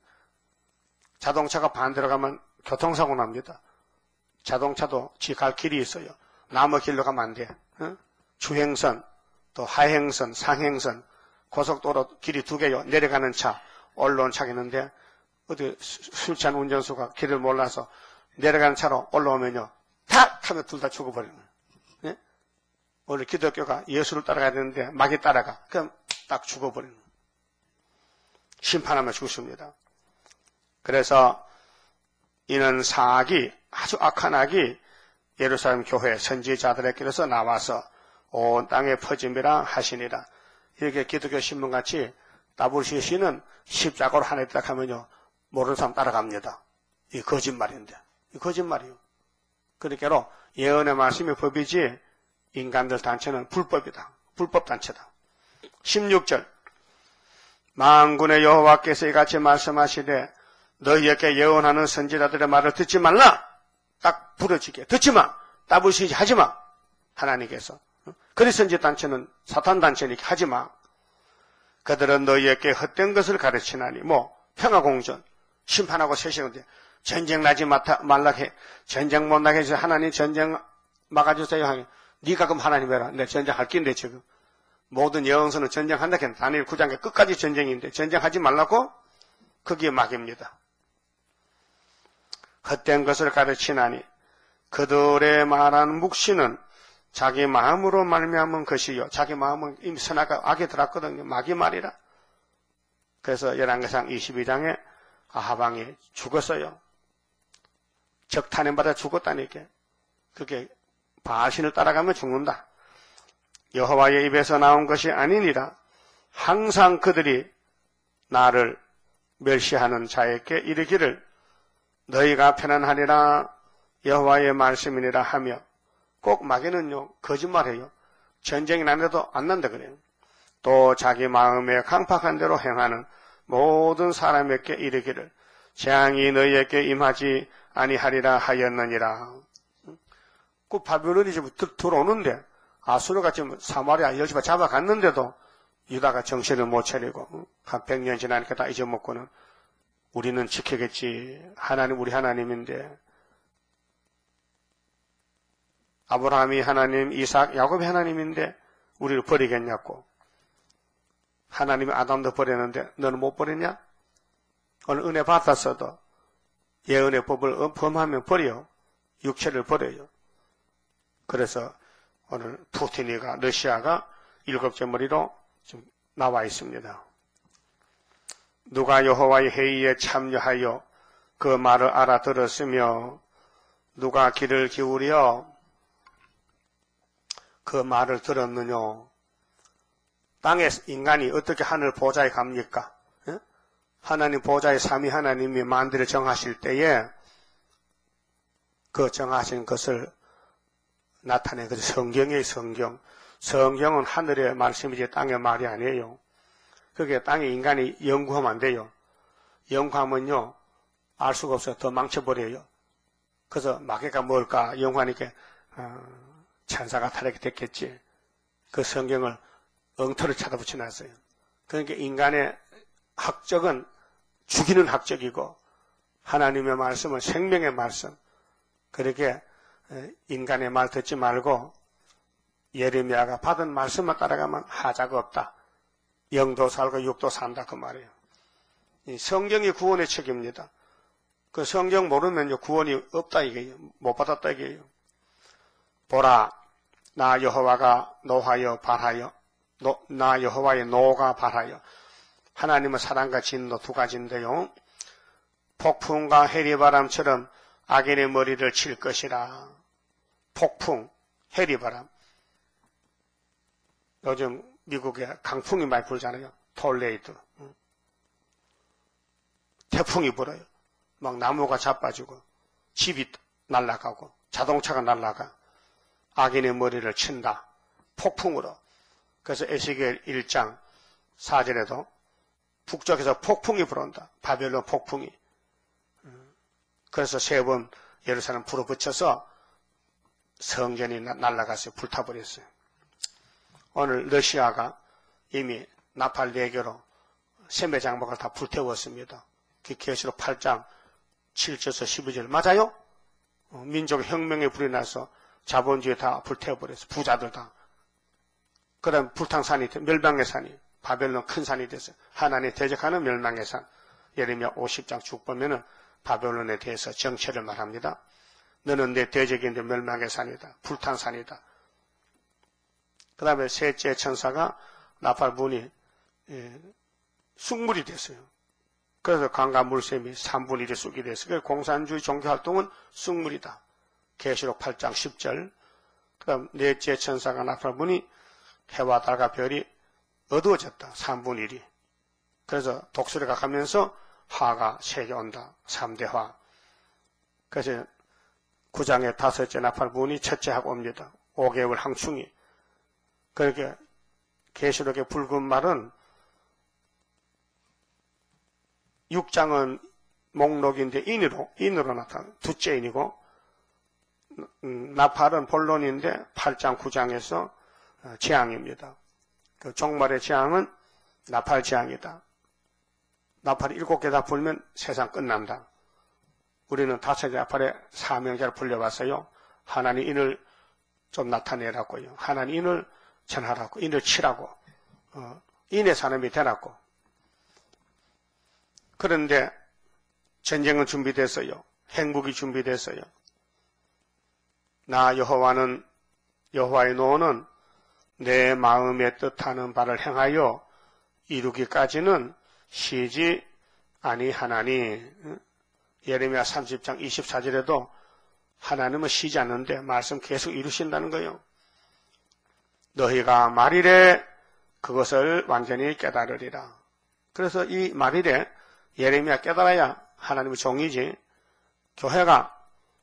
자동차가 반대로 가면 교통사고 납니다. 자동차도 지 갈 길이 있어요. 나무 길로 가면 안 돼. 어? 주행선, 또 하행선, 상행선, 고속도로 길이 두 개요. 내려가는 차, 올라온 차가 있는데 어디 술 취한 운전수가 길을 몰라서 내려가는 차로 올라오면요. 탁! 하면 둘 다 죽어버리는 거예요. 네? 원래 기독교가 예수를 따라가야 되는데 마귀 따라가. 그럼 딱 죽어버리는 거예요. 심판하며 죽습니다. 그래서 이는 사악이, 아주 악한 악이 예루살렘 교회 선지자들에게서 나와서 온 땅에 퍼짐이라 하시니라. 이렇게 기독교 신문같이 더블유씨씨는 십자가로 하나 있다 하면요. 모르는 사람 따라갑니다. 이 거짓말인데. 이 거짓말이요. 그러니까로 예언의 말씀이 법이지 인간들 단체는 불법이다. 불법 단체다. 십육 절. 만군의 여호와께서 이같이 말씀하시되 너희에게 예언하는 선지자들의 말을 듣지 말라. 딱 부러지게. 듣지 마. 더블유씨씨 하지 마. 하나님께서. 그리 선지 단체는 사탄 단체니까 하지 마. 그들은 너희에게 헛된 것을 가르치나니 뭐 평화공전 심판하고 세시는데 전쟁 나지 말라 해. 전쟁 못 나게 해서 하나님 전쟁 막아주세요 하니 네가 그럼 하나님 해라. 내 전쟁할 낀데 지금. 모든 여왕서는 전쟁한다 했는데 다니엘 구 장에 끝까지 전쟁인데 전쟁하지 말라고? 그게 막입니다. 헛된 것을 가르치나니 그들의 말하는 묵시는 자기 마음으로 말미암은 것이요. 자기 마음은 이미 선악과 악에 들었거든요. 마귀 말이라. 그래서 열왕기상 이십이 장에 아하방이 죽었어요. 적탄에 받아 죽었다니까. 그게 바알신을 따라가면 죽는다. 여호와의 입에서 나온 것이 아니니라. 항상 그들이 나를 멸시하는 자에게 이르기를 너희가 편안하리라 여호와의 말씀이니라 하며 꼭 마귀는요 거짓말해요. 전쟁이 나는데도 안 난다 그래요. 또 자기 마음에 강팍한 대로 행하는 모든 사람에게 이르기를 재앙이 너희에게 임하지 아니하리라 하였느니라. 그 바벨론이 지금 들어오는데 아수르가 지금 사마리아 열심히 잡아갔는데도 유다가 정신을 못 차리고 한 백 년 지나니까 다 잊어먹고는 우리는 지키겠지. 하나님 우리 하나님인데 아브라함이 하나님, 이삭, 야곱이 하나님인데 우리를 버리겠냐고. 하나님이 아담도 버렸는데 너는 못 버렸냐? 오늘 은혜 받았어도 예언의 법을 범하면 버려. 육체를 버려요. 그래서 오늘 푸틴이가 러시아가 일곱째 머리로 지금 나와 있습니다. 누가 여호와의 회의에 참여하여 그 말을 알아들었으며 누가 귀를 기울여 그 말을 들었느냐. 땅에 인간이 어떻게 하늘 보좌에 갑니까? 예? 하나님 보좌의 삼위 하나님이 만들어 정하실 때에 그 정하신 것을 나타낸 것이 성경의 성경. 성경은 하늘의 말씀이지 땅의 말이 아니에요. 그게 땅에 인간이 연구하면 안 돼요. 연구하면요 알 수가 없어요. 더 망쳐버려요. 그래서 마귀가 뭘까 연구하니까 어, 천사가 타락이 됐겠지. 그 성경을 엉터리 찾아붙여 놨어요. 그러니까 인간의 학적은 죽이는 학적이고 하나님의 말씀은 생명의 말씀. 그렇게 인간의 말 듣지 말고 예레미야가 받은 말씀만 따라가면 하자가 없다. 영도 살고 육도 산다 그 말이에요. 이 성경이 구원의 책입니다. 그 성경 모르면 구원이 없다 이게요. 못 받았다 이게요. 보라, 나 여호와가 노하여 발하여, 노, 나 여호와의 노가 발하여. 하나님은 사랑과 진노 두 가지인데요. 폭풍과 해리바람처럼 악인의 머리를 칠 것이라. 폭풍, 해리바람. 요즘 미국에 강풍이 많이 불잖아요. 톨레이드. 태풍이 불어요. 막 나무가 자빠지고 집이 날아가고 자동차가 날아가. 악인의 머리를 친다. 폭풍으로. 그래서 에스겔 일 장 사 절에도 북쪽에서 폭풍이 불어온다. 바벨론 폭풍이. 그래서 세 번 예루살렘 불어 붙여서 성전이 날아갔어요. 불타버렸어요. 오늘 러시아가 이미 나팔 네 개로 셈의 장막을 다 불태웠습니다. 계시록 팔 장 칠 절에서 십이 절 맞아요? 민족 혁명에 불이 나서 자본주의 다 불태워버렸어요. 부자들 다. 그다음 불탕산이 멸망의 산이 바벨론 큰 산이 됐어요. 하나님 대적하는 멸망의 산. 예레미야 오십 장 쭉 보면은 바벨론에 대해서 정체를 말합니다. 너는 내 대적인데 멸망의 산이다. 불탄 산이다. 그 다음에 셋째 천사가 나팔문이 예, 쑥물이 됐어요. 그래서 강과 물샘이 삼분의 일이 쑥이 됐어요. 그래서 공산주의 종교활동은 쑥물이다. 계시록 팔 장 십 절. 그 다음 넷째 천사가 나팔문이 해와 달과 별이 어두워졌다. 삼분의 일이. 그래서 독수리가 가면서 화가 세게 온다. 삼 대 화. 그래서 구 장의 다섯째 나팔문이 첫째 하고 옵니다. 오 개월 항충이. 그렇게 계시록의 붉은 말은 육 장은 목록인데 인으로 인으로 나타나 두째 인이고 음, 나팔은 본론인데 팔 장 구 장에서 재앙입니다. 그 종말의 재앙은 나팔 재앙이다. 나팔이 일곱 개 다 불면 세상 끝난다. 우리는 다섯 개 나팔에 사명자를 불려봤어요. 하나님 인을 좀 나타내라고요. 하나님 인을 전하라고, 인을 치라고, 어, 인의 사람이 되라고. 그런데 전쟁은 준비됐어요. 행복이 준비됐어요. 나 여호와는 여호와의 노는 내 마음에 뜻하는 바를 행하여 이루기까지는 쉬지 아니하나니. 예레미야 삼십 장 이십사 절에도 하나님은 쉬지 않는데 말씀 계속 이루신다는 거예요. 너희가 말이래 그것을 완전히 깨달으리라. 그래서 이 말이래 예레미야 깨달아야 하나님의 종이지. 교회가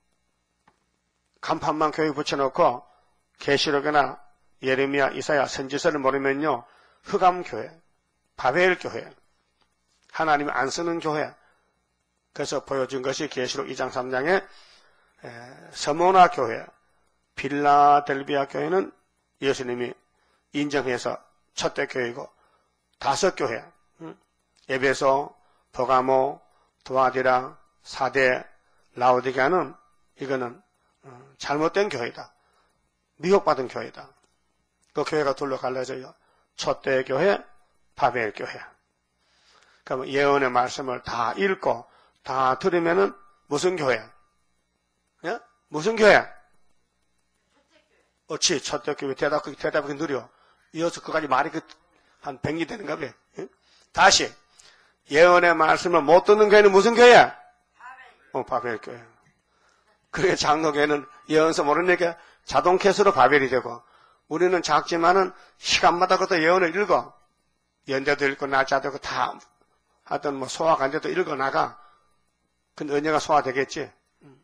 간판만 교회 붙여놓고 계시록이나 예레미야, 이사야, 선지서를 모르면요, 흑암교회, 바벨교회, 하나님이 안 쓰는 교회. 그래서 보여준 것이 계시록 이 장 삼 장에 서모나 교회, 빌라델비아 교회는 예수님이 인정해서 첫대 교회이고, 다섯 교회, 에베소, 버가모, 도아디라, 사대, 라오디게아는 이거는 잘못된 교회다. 미혹받은 교회다. 그 교회가 둘로 갈라져요. 첫대 교회, 바벨 교회. 그러면 예언의 말씀을 다 읽고 다 들으면은 무슨 교회? 예? 무슨 교회? 어찌 첫대 교회 대답 대답이 느려. 이어서 그까지 말이 그 한 백리 되는가 봐. 예? 다시 예언의 말씀을 못 듣는 교회는 무슨 교회야? 어, 바벨 교회. 그게 장로교회는 예언서 모르니까 자동 캐스로 바벨이 되고, 우리는 작지만은 시간마다 그것도 예언을 읽어. 연대도 읽고 날짜도 읽고 다 하여튼 뭐 소화가 안 돼도 읽어 나가. 근데 은혜가 소화되겠지.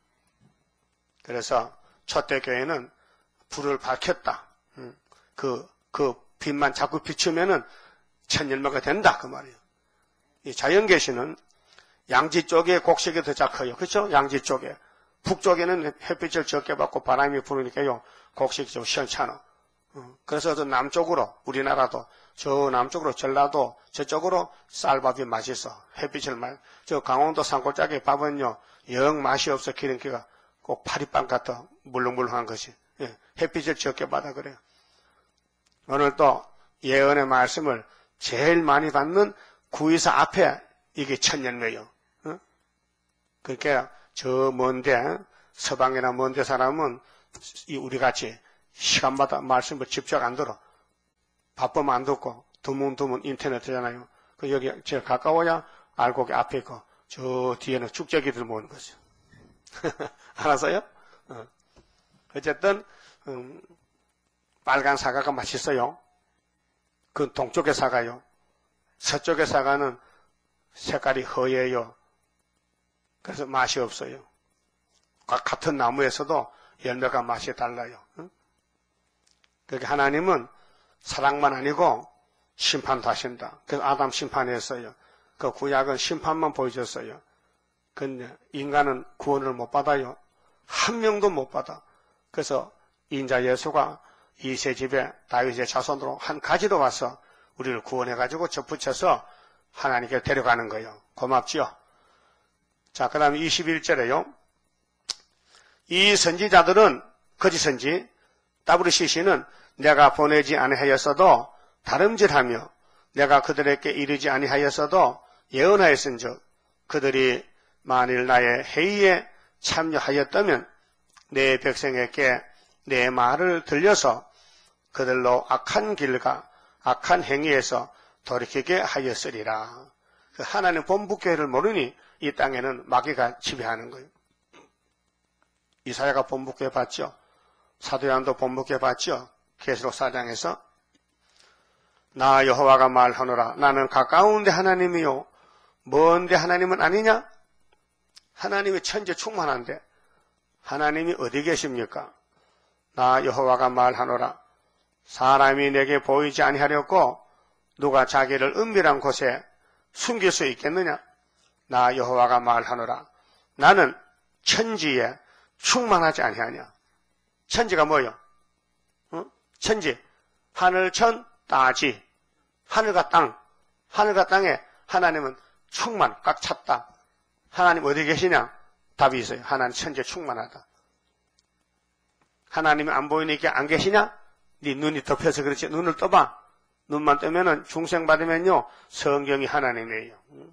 그래서 첫대 교회는 불을 밝혔다. 그, 그 빛만 자꾸 비추면은 천열매가 된다. 그 말이에요. 이 자연계시는 양지 쪽에 곡식이 더 잘 커요. 그렇죠? 양지 쪽에. 북쪽에는 햇빛을 적게 받고 바람이 부르니까요, 곡식이 좀 시원찮아. 그래서 저 남쪽으로, 우리나라도 저 남쪽으로 전라도 저쪽으로 쌀밥이 맛있어. 햇빛을 말. 저 강원도 산골짜기 밥은요, 영 맛이 없어. 기름기가 꼭 파리빵 같아. 물렁물렁한 것이. 예, 햇빛을 적게 받아 그래요. 오늘 또 예언의 말씀을 제일 많이 받는 구이사 앞에 이게 천년매요. 어? 그러니까 저 먼데 서방이나 먼데 사람은 우리같이 시간마다 말씀을 직접 안 들어. 바쁘면 안 듣고 드문드문 인터넷 하잖아요. 그 여기 제일 가까워야 알곡이 앞에 있고 저 뒤에는 축제기들 모으는 거죠. 알았어요? 어. 어쨌든 음, 빨간 사과가 맛있어요. 그 동쪽의 사과요. 서쪽의 사과는 색깔이 허예요. 그래서 맛이 없어요. 같은 나무에서도 열매가 맛이 달라요. 응? 그러니까 하나님은 사랑만 아니고 심판도 하신다. 그래서 아담 심판했어요. 그 구약은 심판만 보여줬어요. 근데 인간은 구원을 못 받아요. 한 명도 못 받아. 그래서 인자 예수가 이세 집에 다윗의 자손으로 한 가지로 와서 우리를 구원해가지고 접붙여서 하나님께 데려가는 거예요. 고맙지요? 자, 그 다음에 이십일 절에요. 이 선지자들은, 거짓 선지, 더블유씨씨는 내가 보내지 아니하였어도 다름질하며 내가 그들에게 이르지 아니하였어도 예언하였은즉 그들이 만일 나의 회의에 참여하였다면 내 백성에게 내 말을 들려서 그들로 악한 길과 악한 행위에서 돌이키게 하였으리라. 하나님 본부교회를 모르니 이 땅에는 마귀가 지배하는 거예요. 이사야가 본부교회 봤죠? 사도 요한도 본부교회 봤죠? 계시록 사 장에서 나 여호와가 말하노라 나는 가까운데 하나님이요 먼데 하나님은 아니냐? 하나님이 천재 충만한데 하나님이 어디 계십니까? 나 여호와가 말하노라 사람이 내게 보이지 아니하려고 누가 자기를 은밀한 곳에 숨길 수 있겠느냐? 나 여호와가 말하노라 나는 천지에 충만하지 아니하냐? 천지가 뭐요? 어? 천지 하늘천 따지 하늘과 땅 하늘과 땅에 하나님은 충만 꽉 찼다. 하나님 어디 계시냐? 답이 있어요. 하나님 천지에 충만하다. 하나님이 안 보이니까 안 계시냐? 네 눈이 덮여서 그렇지. 눈을 떠봐. 눈만 뜨면은 중생 받으면요 성경이 하나님이에요.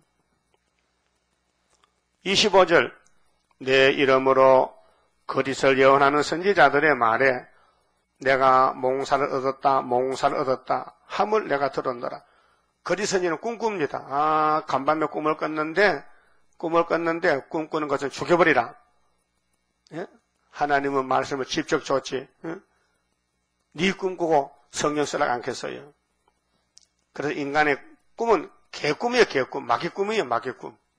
이십오 절 내 이름으로 거짓을 예언하는 선지자들의 말에 내가 몽사를 얻었다 몽사를 얻었다 함을 내가 들었노라. 거짓 선지는 꿈꿉니다. 아 간밤에 꿈을 꿨는데 꿈을 꿨는데 꿈꾸는 것은 죽여버리라. 예? 하나님은 말씀을 직접 줬지. 예? 네 꿈꾸고 성경 쓰라고 않겠어요. 그래서 인간의 꿈은 개꿈이에요. 개꿈. 마귀 꿈이에요. 마귀 꿈.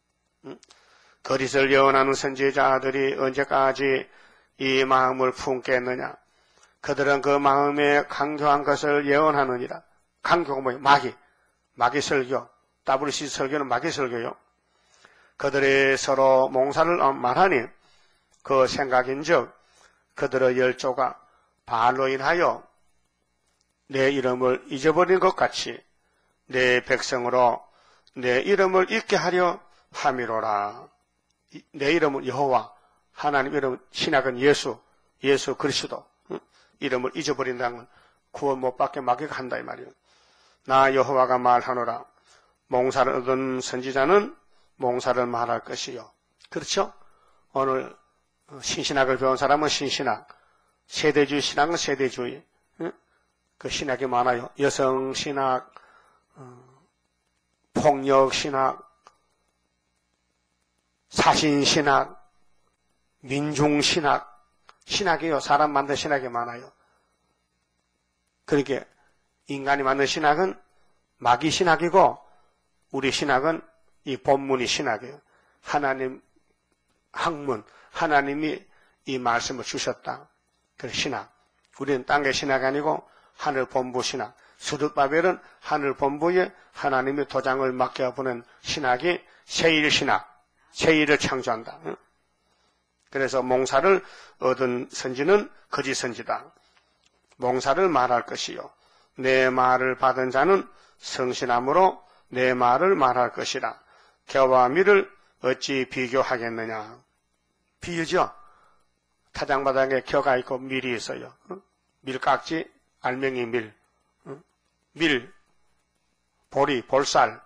거짓을 예언하는 선지자들이 언제까지 이 마음을 품겠느냐. 그들은 그 마음에 강교한 것을 예언하느니라. 강교가 뭐예요? 마귀. 마귀 설교. 더블유씨 설교는 마귀 설교요. 그들이 서로 몽사를 말하니 그 생각인즉 그들의 열조가 바알로 인하여 내 이름을 잊어버린 것 같이 내 백성으로 내 이름을 잊게 하려 함이로라. 내 이름은 여호와, 하나님 이름, 신약은 예수, 예수 그리스도. 이름을 잊어버린다는 건 구원 못 받게 마귀가 한다 이 말이에요. 나 여호와가 말하노라. 몽사를 얻은 선지자는 몽사를 말할 것이요. 그렇죠? 오늘 신신학을 배운 사람은 신신학, 세대주의 신학은 세대주의. 그 신학이 많아요. 여성신학, 폭력신학, 사신신학, 민중신학, 신학이요. 사람 만든 신학이 많아요. 그러니까 인간이 만든 신학은 마귀 신학이고 우리 신학은 이 본문이 신학이에요. 하나님 학문, 하나님이 이 말씀을 주셨다. 그 신학. 우리는 땅의 신학이 아니고 하늘 본부 신학. 스룹바벨은 하늘 본부에 하나님의 도장을 맡겨보낸 신학이 세일 신학. 세일을 창조한다. 그래서 몽사를 얻은 선지는 거짓 선지다. 몽사를 말할 것이요. 내 말을 받은 자는 성신함으로 내 말을 말할 것이라. 겨와 밀을 어찌 비교하겠느냐. 비유죠. 타장바닥에 겨가 있고 밀이 있어요. 밀깍지, 알맹이 밀, 밀, 보리, 볼살.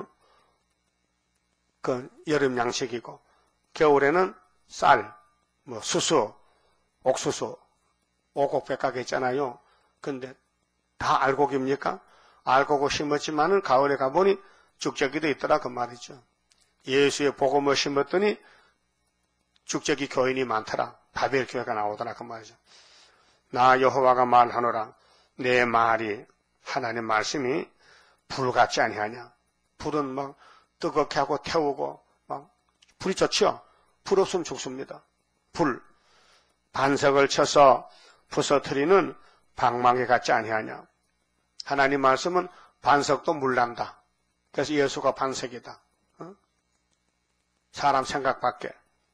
그 여름 양식이고 겨울에는 쌀, 뭐 수수, 옥수수, 오곡백각이 있잖아요. 근데 다 알곡입니까? 알곡을 심었지만은 가을에 가보니 죽적이도 있더라 그 말이죠. 예수의 복음을 심었더니 죽적이 교인이 많더라. 바벨 교회가 나오더라 그 말이죠. 나 여호와가 말하노라. 내 말이 하나님 말씀이 불 같지 아니하냐. 불은 막 뜨겁게 하고 태우고 막 불이 좋죠. 불 없으면 죽습니다. 불. 반석을 쳐서 부서뜨리는 방망이 같지 아니하냐. 하나님 말씀은 반석도 물난다. 그래서 예수가 반석이다. 어? 사람 생각 밖에.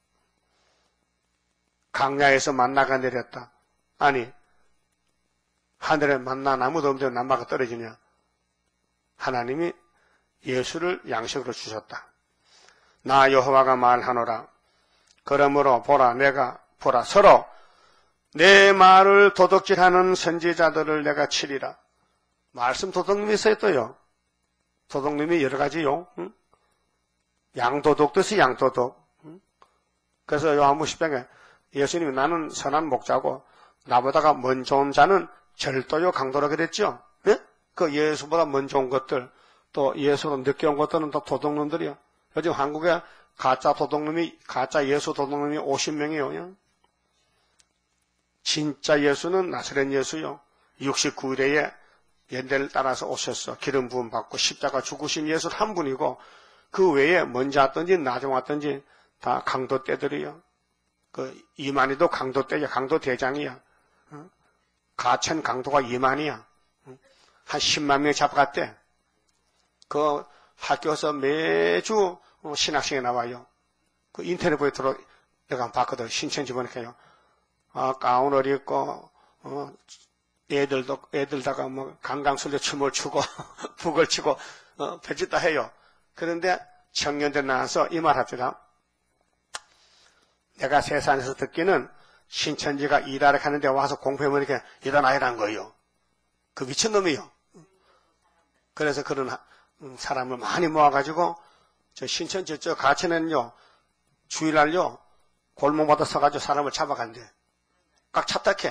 강야에서 만나가 내렸다. 아니 하늘에 만나 아무도 없는데 남마가 떨어지냐. 하나님이 예수를 양식으로 주셨다. 나 여호와가 말하노라. 그러므로 보라 내가 보라 서로 내 말을 도둑질하는 선지자들을 내가 치리라. 말씀 도둑님이 있어요. 도둑님이 여러 가지요. 응? 양도둑 뜻이 양도둑. 응? 그래서 요한복음 십 장에 예수님이 나는 선한 목자고 나보다가 먼저 온 자는 절도요 강도라 그랬죠. 네? 그 예수보다 먼저 온 것들 또 예수로 늦게 온 것들은 또 도둑놈들이요. 요즘 한국에 가짜 도둑놈이 가짜 예수 도둑놈이 오십 명이에요. 진짜 예수는 나사렛 예수요. 육십구 일에 연대를 따라서 오셨어. 기름 부음 받고 십자가 죽으신 예수 한 분이고 그 외에 먼저 왔든지 나중 왔든지 다 강도 떼들이요. 그 이만희도 강도 떼야 강도 대장이야. 가천 강도가 이만희야. 한 십만 명 잡아갔대. 그 학교에서 매주 신학생이 나와요. 그 인터넷 보에 들어 내가 한번 봤거든. 신청 집어넣게요. 아, 가운을 입고 어, 애들도 애들다가 뭐 강강술래 춤을 추고 북을 치고 어, 배짓다 해요. 그런데 청년들 나와서 이 말 합니다. 내가 세상에서 듣기는 신천지가 일하러 가는데 와서 공부해보면 이렇게 일어나야라는 거예요. 그 미친놈이요. 그래서 그런 사람을 많이 모아가지고 저 신천지 저 가천에는요 주일날요 골목마다 서가지고 사람을 잡아간대. 꽉 찹딱해.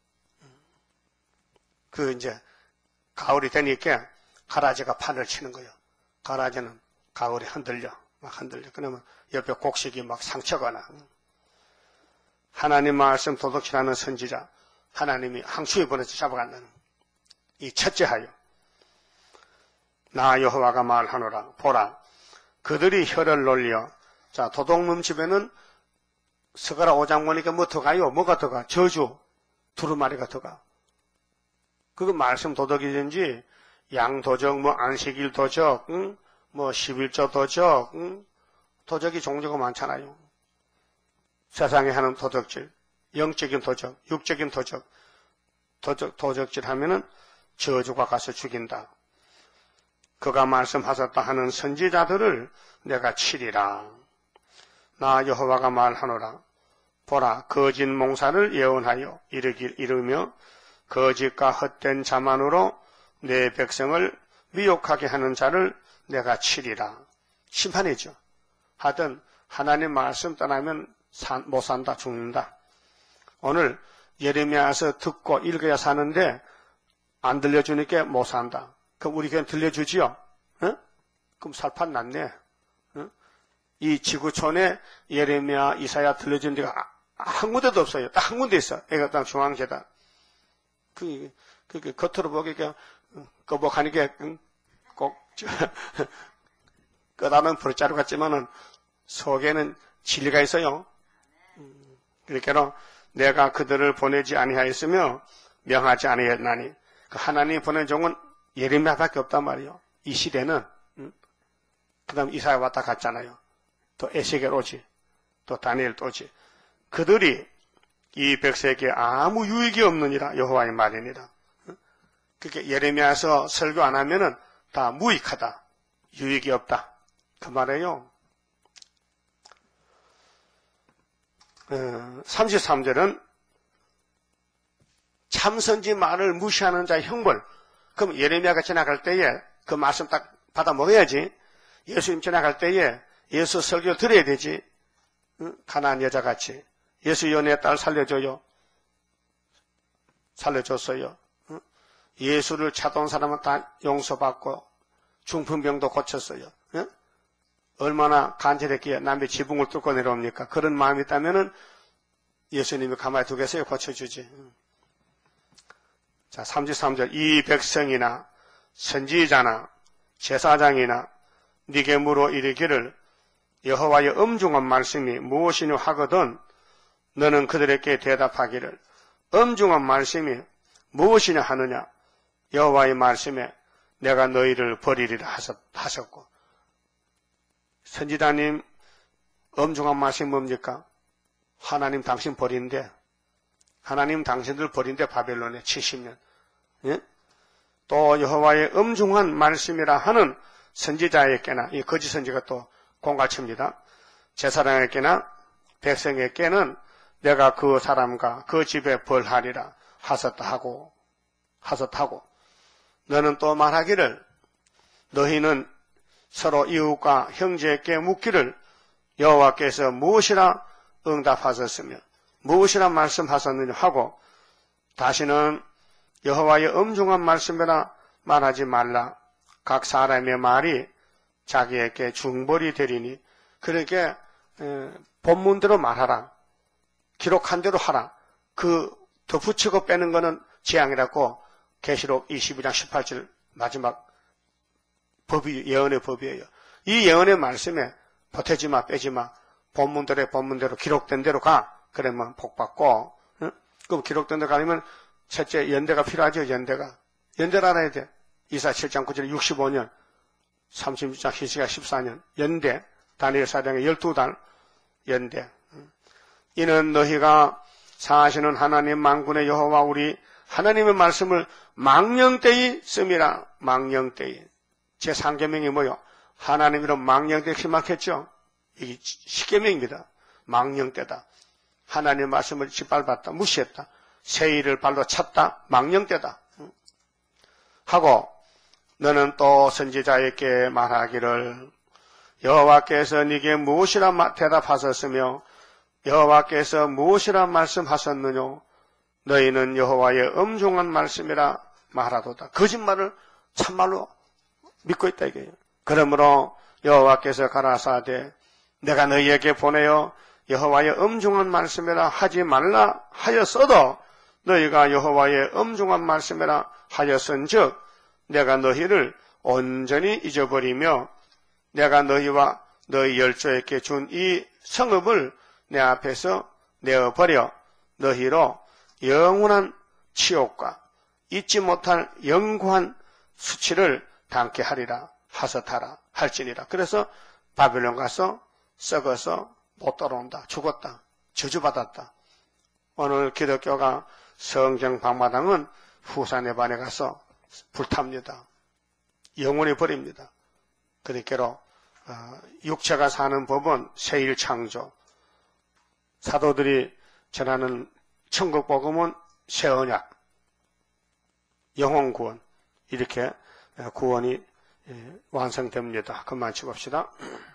그 이제 가을이 되니까 가라지가 판을 치는 거예요. 가라지는 가을에 흔들려 막 흔들려. 그러면 옆에 곡식이 막 상처가 나. 하나님 말씀 도둑질하는 선지자 하나님이 항수에 보내서 잡아간다는 이 첫째 하여 나 여호와가 말하노라. 보라 그들이 혀를 놀려 자, 도둑놈 집에는 서가라 오장 보니까 뭐 더 가요? 뭐가 더 가? 저주, 두루마리가 더 가. 그거 말씀 도덕이든지 양도적, 뭐 안식일 도적, 응? 뭐 십일조 도적, 응? 도적이 종류가 많잖아요. 세상에 하는 도덕질, 영적인 도적, 육적인 도적, 도적, 도적질 하면은 저주가 가서 죽인다. 그가 말씀하셨다 하는 선지자들을 내가 치리라. 나 여호와가 말하노라. 보라, 거짓 몽사를 예언하여 이르길 이르며 거짓과 헛된 자만으로 내 백성을 미혹하게 하는 자를 내가 치리라. 심판이죠. 하여튼 하나님 말씀 떠나면 산, 못 산다, 죽는다. 오늘 예레미야서 듣고 읽어야 사는데 안 들려주니까 못 산다. 그럼 우리 그냥 들려주지요? 어? 그럼 살판 났네. 어? 이 지구촌에 예레미야, 이사야 들려준 데가 한 군데도 없어요. 딱 한 군데 있어. 애가 딱 중앙재단. 그, 그, 그, 겉으로 보기가 꺼벅하니까 꼭, 끄다면 불자루 같지만은 속에는 진리가 있어요. 그러니까 내가 그들을 보내지 아니하였으며 명하지 아니했나니 그 하나님이 보낸 종은 예레미야밖에 없단 말이에요. 이 시대는. 그 다음 이사야 왔다 갔잖아요. 또 에스겔 오지. 또 다니엘도 오지. 그들이 이 백성에게 아무 유익이 없느니라 여호와의 말이니라. 그러니까 예레미야서 설교 안 하면은 다 무익하다. 유익이 없다. 그 말이에요. 어, 삼십삼 절은 참선지 말을 무시하는 자의 형벌. 그럼 예레미야가 지나갈 때에 그 말씀 딱 받아 먹어야지. 예수님 지나갈 때에 예수 설교 들어야 되지. 응? 가난한 여자같이. 예수 연애 딸 살려줘요. 살려줬어요. 응? 예수를 찾아온 사람은 다 용서받고 중풍병도 고쳤어요. 응? 얼마나 간절했기에 남의 지붕을 뚫고 내려옵니까? 그런 마음이 있다면은 예수님이 가만히 두겠어요? 고쳐주지. 응. 자, 삼십삼 절. 이 백성이나 선지자나 제사장이나 네게 물어 이르기를 여호와의 엄중한 말씀이 무엇이냐 하거든 너는 그들에게 대답하기를 엄중한 말씀이 무엇이냐 하느냐 여호와의 말씀에 내가 너희를 버리리라 하셨고 선지자님 엄중한 말씀이 뭡니까? 하나님 당신 버린대. 하나님 당신들 버린대 바벨론에 칠십 년. 예? 또 여호와의 엄중한 말씀이라 하는 선지자에게나 이 거짓 선지가 또 공갈칩니다. 제사장에게나 백성에게는 내가 그 사람과 그 집에 벌하리라 하셨다 하고 하셨다 하고 너는 또 말하기를 너희는 서로 이웃과 형제에게 묻기를 여호와께서 무엇이라 응답하셨으며 무엇이라 말씀하셨느냐 하고 다시는 여호와의 엄중한 말씀이라 말하지 말라. 각 사람의 말이 자기에게 중벌이 되리니 그렇게 본문대로 말하라. 기록한 대로 하라. 그 덧붙이고 빼는 거는 재앙이라고 계시록 이십이 장 십팔 절 마지막 법이 예언의 법이에요. 이 예언의 말씀에 보태지 마, 빼지 마. 본문대로 본문대로 기록된 대로 가. 그러면 복 받고. 응? 그럼 기록된 대로 가려면 첫째 연대가 필요하죠. 연대가. 연대를 알아야 돼. 이사 칠 장 구 절에 육십오 년, 삼십육 장 히스기야 십사 년. 연대. 다니엘 사장의 열두 달 연대. 이는 너희가 사하시는 하나님 만군의 여호와 우리 하나님의 말씀을 망령되이 씀이라. 망령되이. 제삼 계명이 뭐요? 하나님이란 망령되이 기막했죠. 이게 십계명입니다. 망령되다. 하나님의 말씀을 짓밟았다. 무시했다. 세일을 발로 찼다. 망령되다. 하고 너는 또 선지자에게 말하기를 여호와께서 네게 무엇이라 대답하셨으며 여호와께서 무엇이라 말씀하셨느뇨 너희는 여호와의 엄중한 말씀이라 말하도다. 거짓말을 참말로 믿고 있다 이거예요. 그러므로 여호와께서 가라사대 내가 너희에게 보내어 여호와의 엄중한 말씀이라 하지 말라 하였어도 너희가 여호와의 엄중한 말씀이라 하였은즉 내가 너희를 온전히 잊어버리며 내가 너희와 너희 열조에게 준 이 성읍을 내 앞에서 내어버려 너희로 영원한 치욕과 잊지 못할 영구한 수치를 당케 하리라 하사타라 할지니라. 그래서 바벨론 가서 썩어서 못 돌아온다. 죽었다. 저주받았다. 오늘 기독교가 성경 방마당은 후사네반에 가서 불탑니다. 영원히 버립니다. 그러니까 육체가 사는 법은 새일 창조, 사도들이 전하는 천국 복음은 새 언약, 영혼 구원, 이렇게 구원이 완성됩니다. 그만 치봅시다.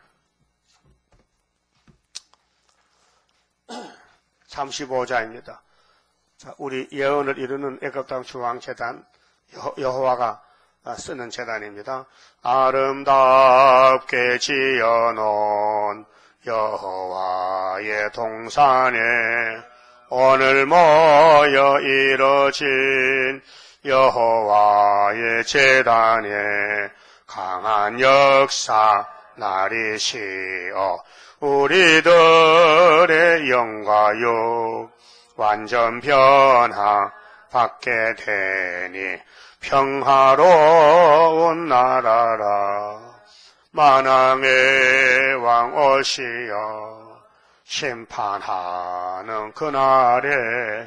삼십오 자입니다. 자, 우리 예언을 이루는 애굽 땅 중앙재단, 여호와가 쓰는 재단입니다. 아름답게 지어놓은 여호와의 동산에 오늘 모여 이뤄진 여호와의 재단에 강한 역사 나리시어 우리들의 영과 육 완전 변화 받게 되니 평화로운 나라라. 만왕의 왕 오시어 심판하는 그날에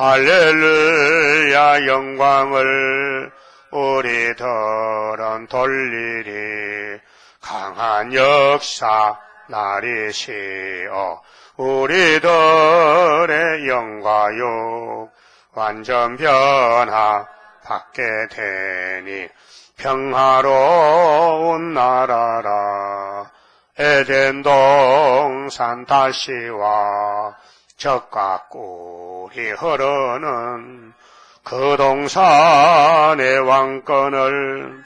할렐루야 영광을 우리들은 돌리리. 강한 역사 나리시어 우리들의 영과 육 완전 변화 받게 되니 평화로운 나라라. 에덴 동산 다시와 젖과 꿀이 흐르는 그 동산의 왕권을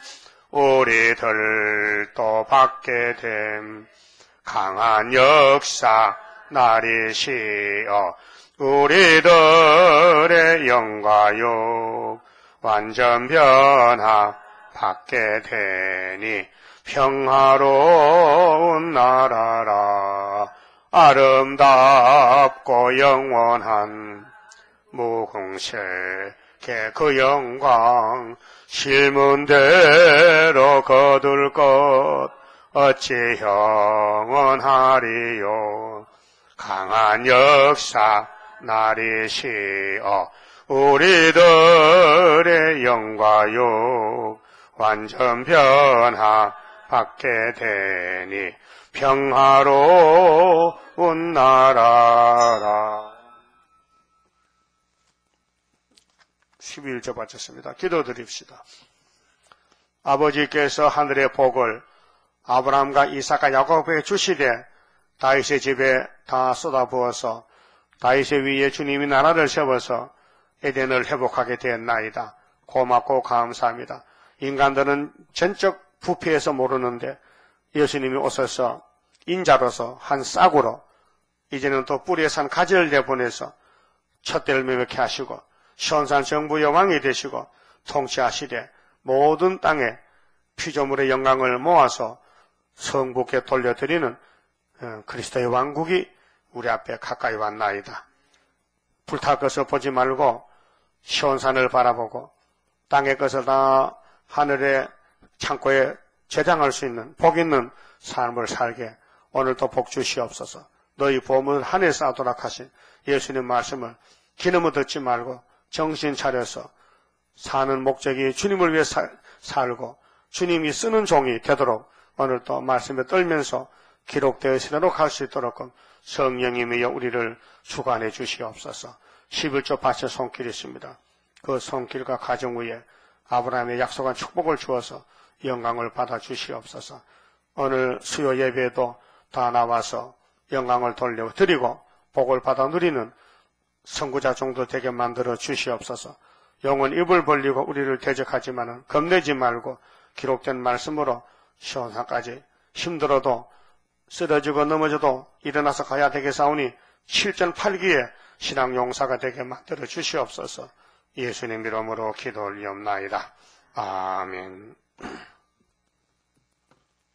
우리들도 받게 됨. 강한 역사 나리시어 우리들의 영과 육 완전 변화 받게 되니 평화로운 나라라. 아름답고 영원한 무궁색의 그 영광 실문대로 거둘 것 어찌 영원하리요. 강한 역사 나리시어 우리들의 영과 육 완전 변화 받게 되니 평화로운 나라라. 십일 절 바쳤습니다. 기도드립시다. 아버지께서 하늘의 복을 아브라함과 이삭과 야곱에게 주시되 다윗의 집에 다 쏟아부어서 다윗의 위에 주님이 나라를 세워서 에덴을 회복하게 되었나이다. 고맙고 감사합니다. 인간들은 전적 부패해서 모르는데 예수님이 오셔서 인자로서 한 싹으로 이제는 또 뿌리에 산 가지를 내보내서 촛대를 매매케 하시고 시온산 정부의 왕이 되시고 통치하시되 모든 땅에 피조물의 영광을 모아서 성부께 돌려드리는 그리스도의 왕국이 우리 앞에 가까이 왔나이다. 불탈 것을 보지 말고 시온산을 바라보고 땅의 것을 다 하늘의 창고에 저장할 수 있는 복 있는 삶을 살게 오늘도 복 주시옵소서. 너희 보험을 하늘에 쌓도록 하신 예수님 말씀을 기름을 듣지 말고 정신 차려서 사는 목적이 주님을 위해 사, 살고 주님이 쓰는 종이 되도록 오늘도 말씀에 떨면서 기록되어 있으도록 할 수 있도록 성령님이여 우리를 주관해 주시옵소서. 십일 조 밭에 손길이 있습니다. 그 손길과 가정 위에 아브라함의 약속한 축복을 주어서 영광을 받아 주시옵소서. 오늘 수요 예배에도 다 나와서 영광을 돌려드리고 복을 받아 누리는 선구자 정도 되게 만들어 주시옵소서. 영원 입을 벌리고 우리를 대적하지만은 겁내지 말고 기록된 말씀으로 시온산까지 힘들어도 쓰러지고 넘어져도 일어나서 가야 되겠사오니 칠전 팔기에 신앙 용사가 되게 만들어 주시옵소서. 예수님 이름으로 기도 올리옵나이다. 아멘.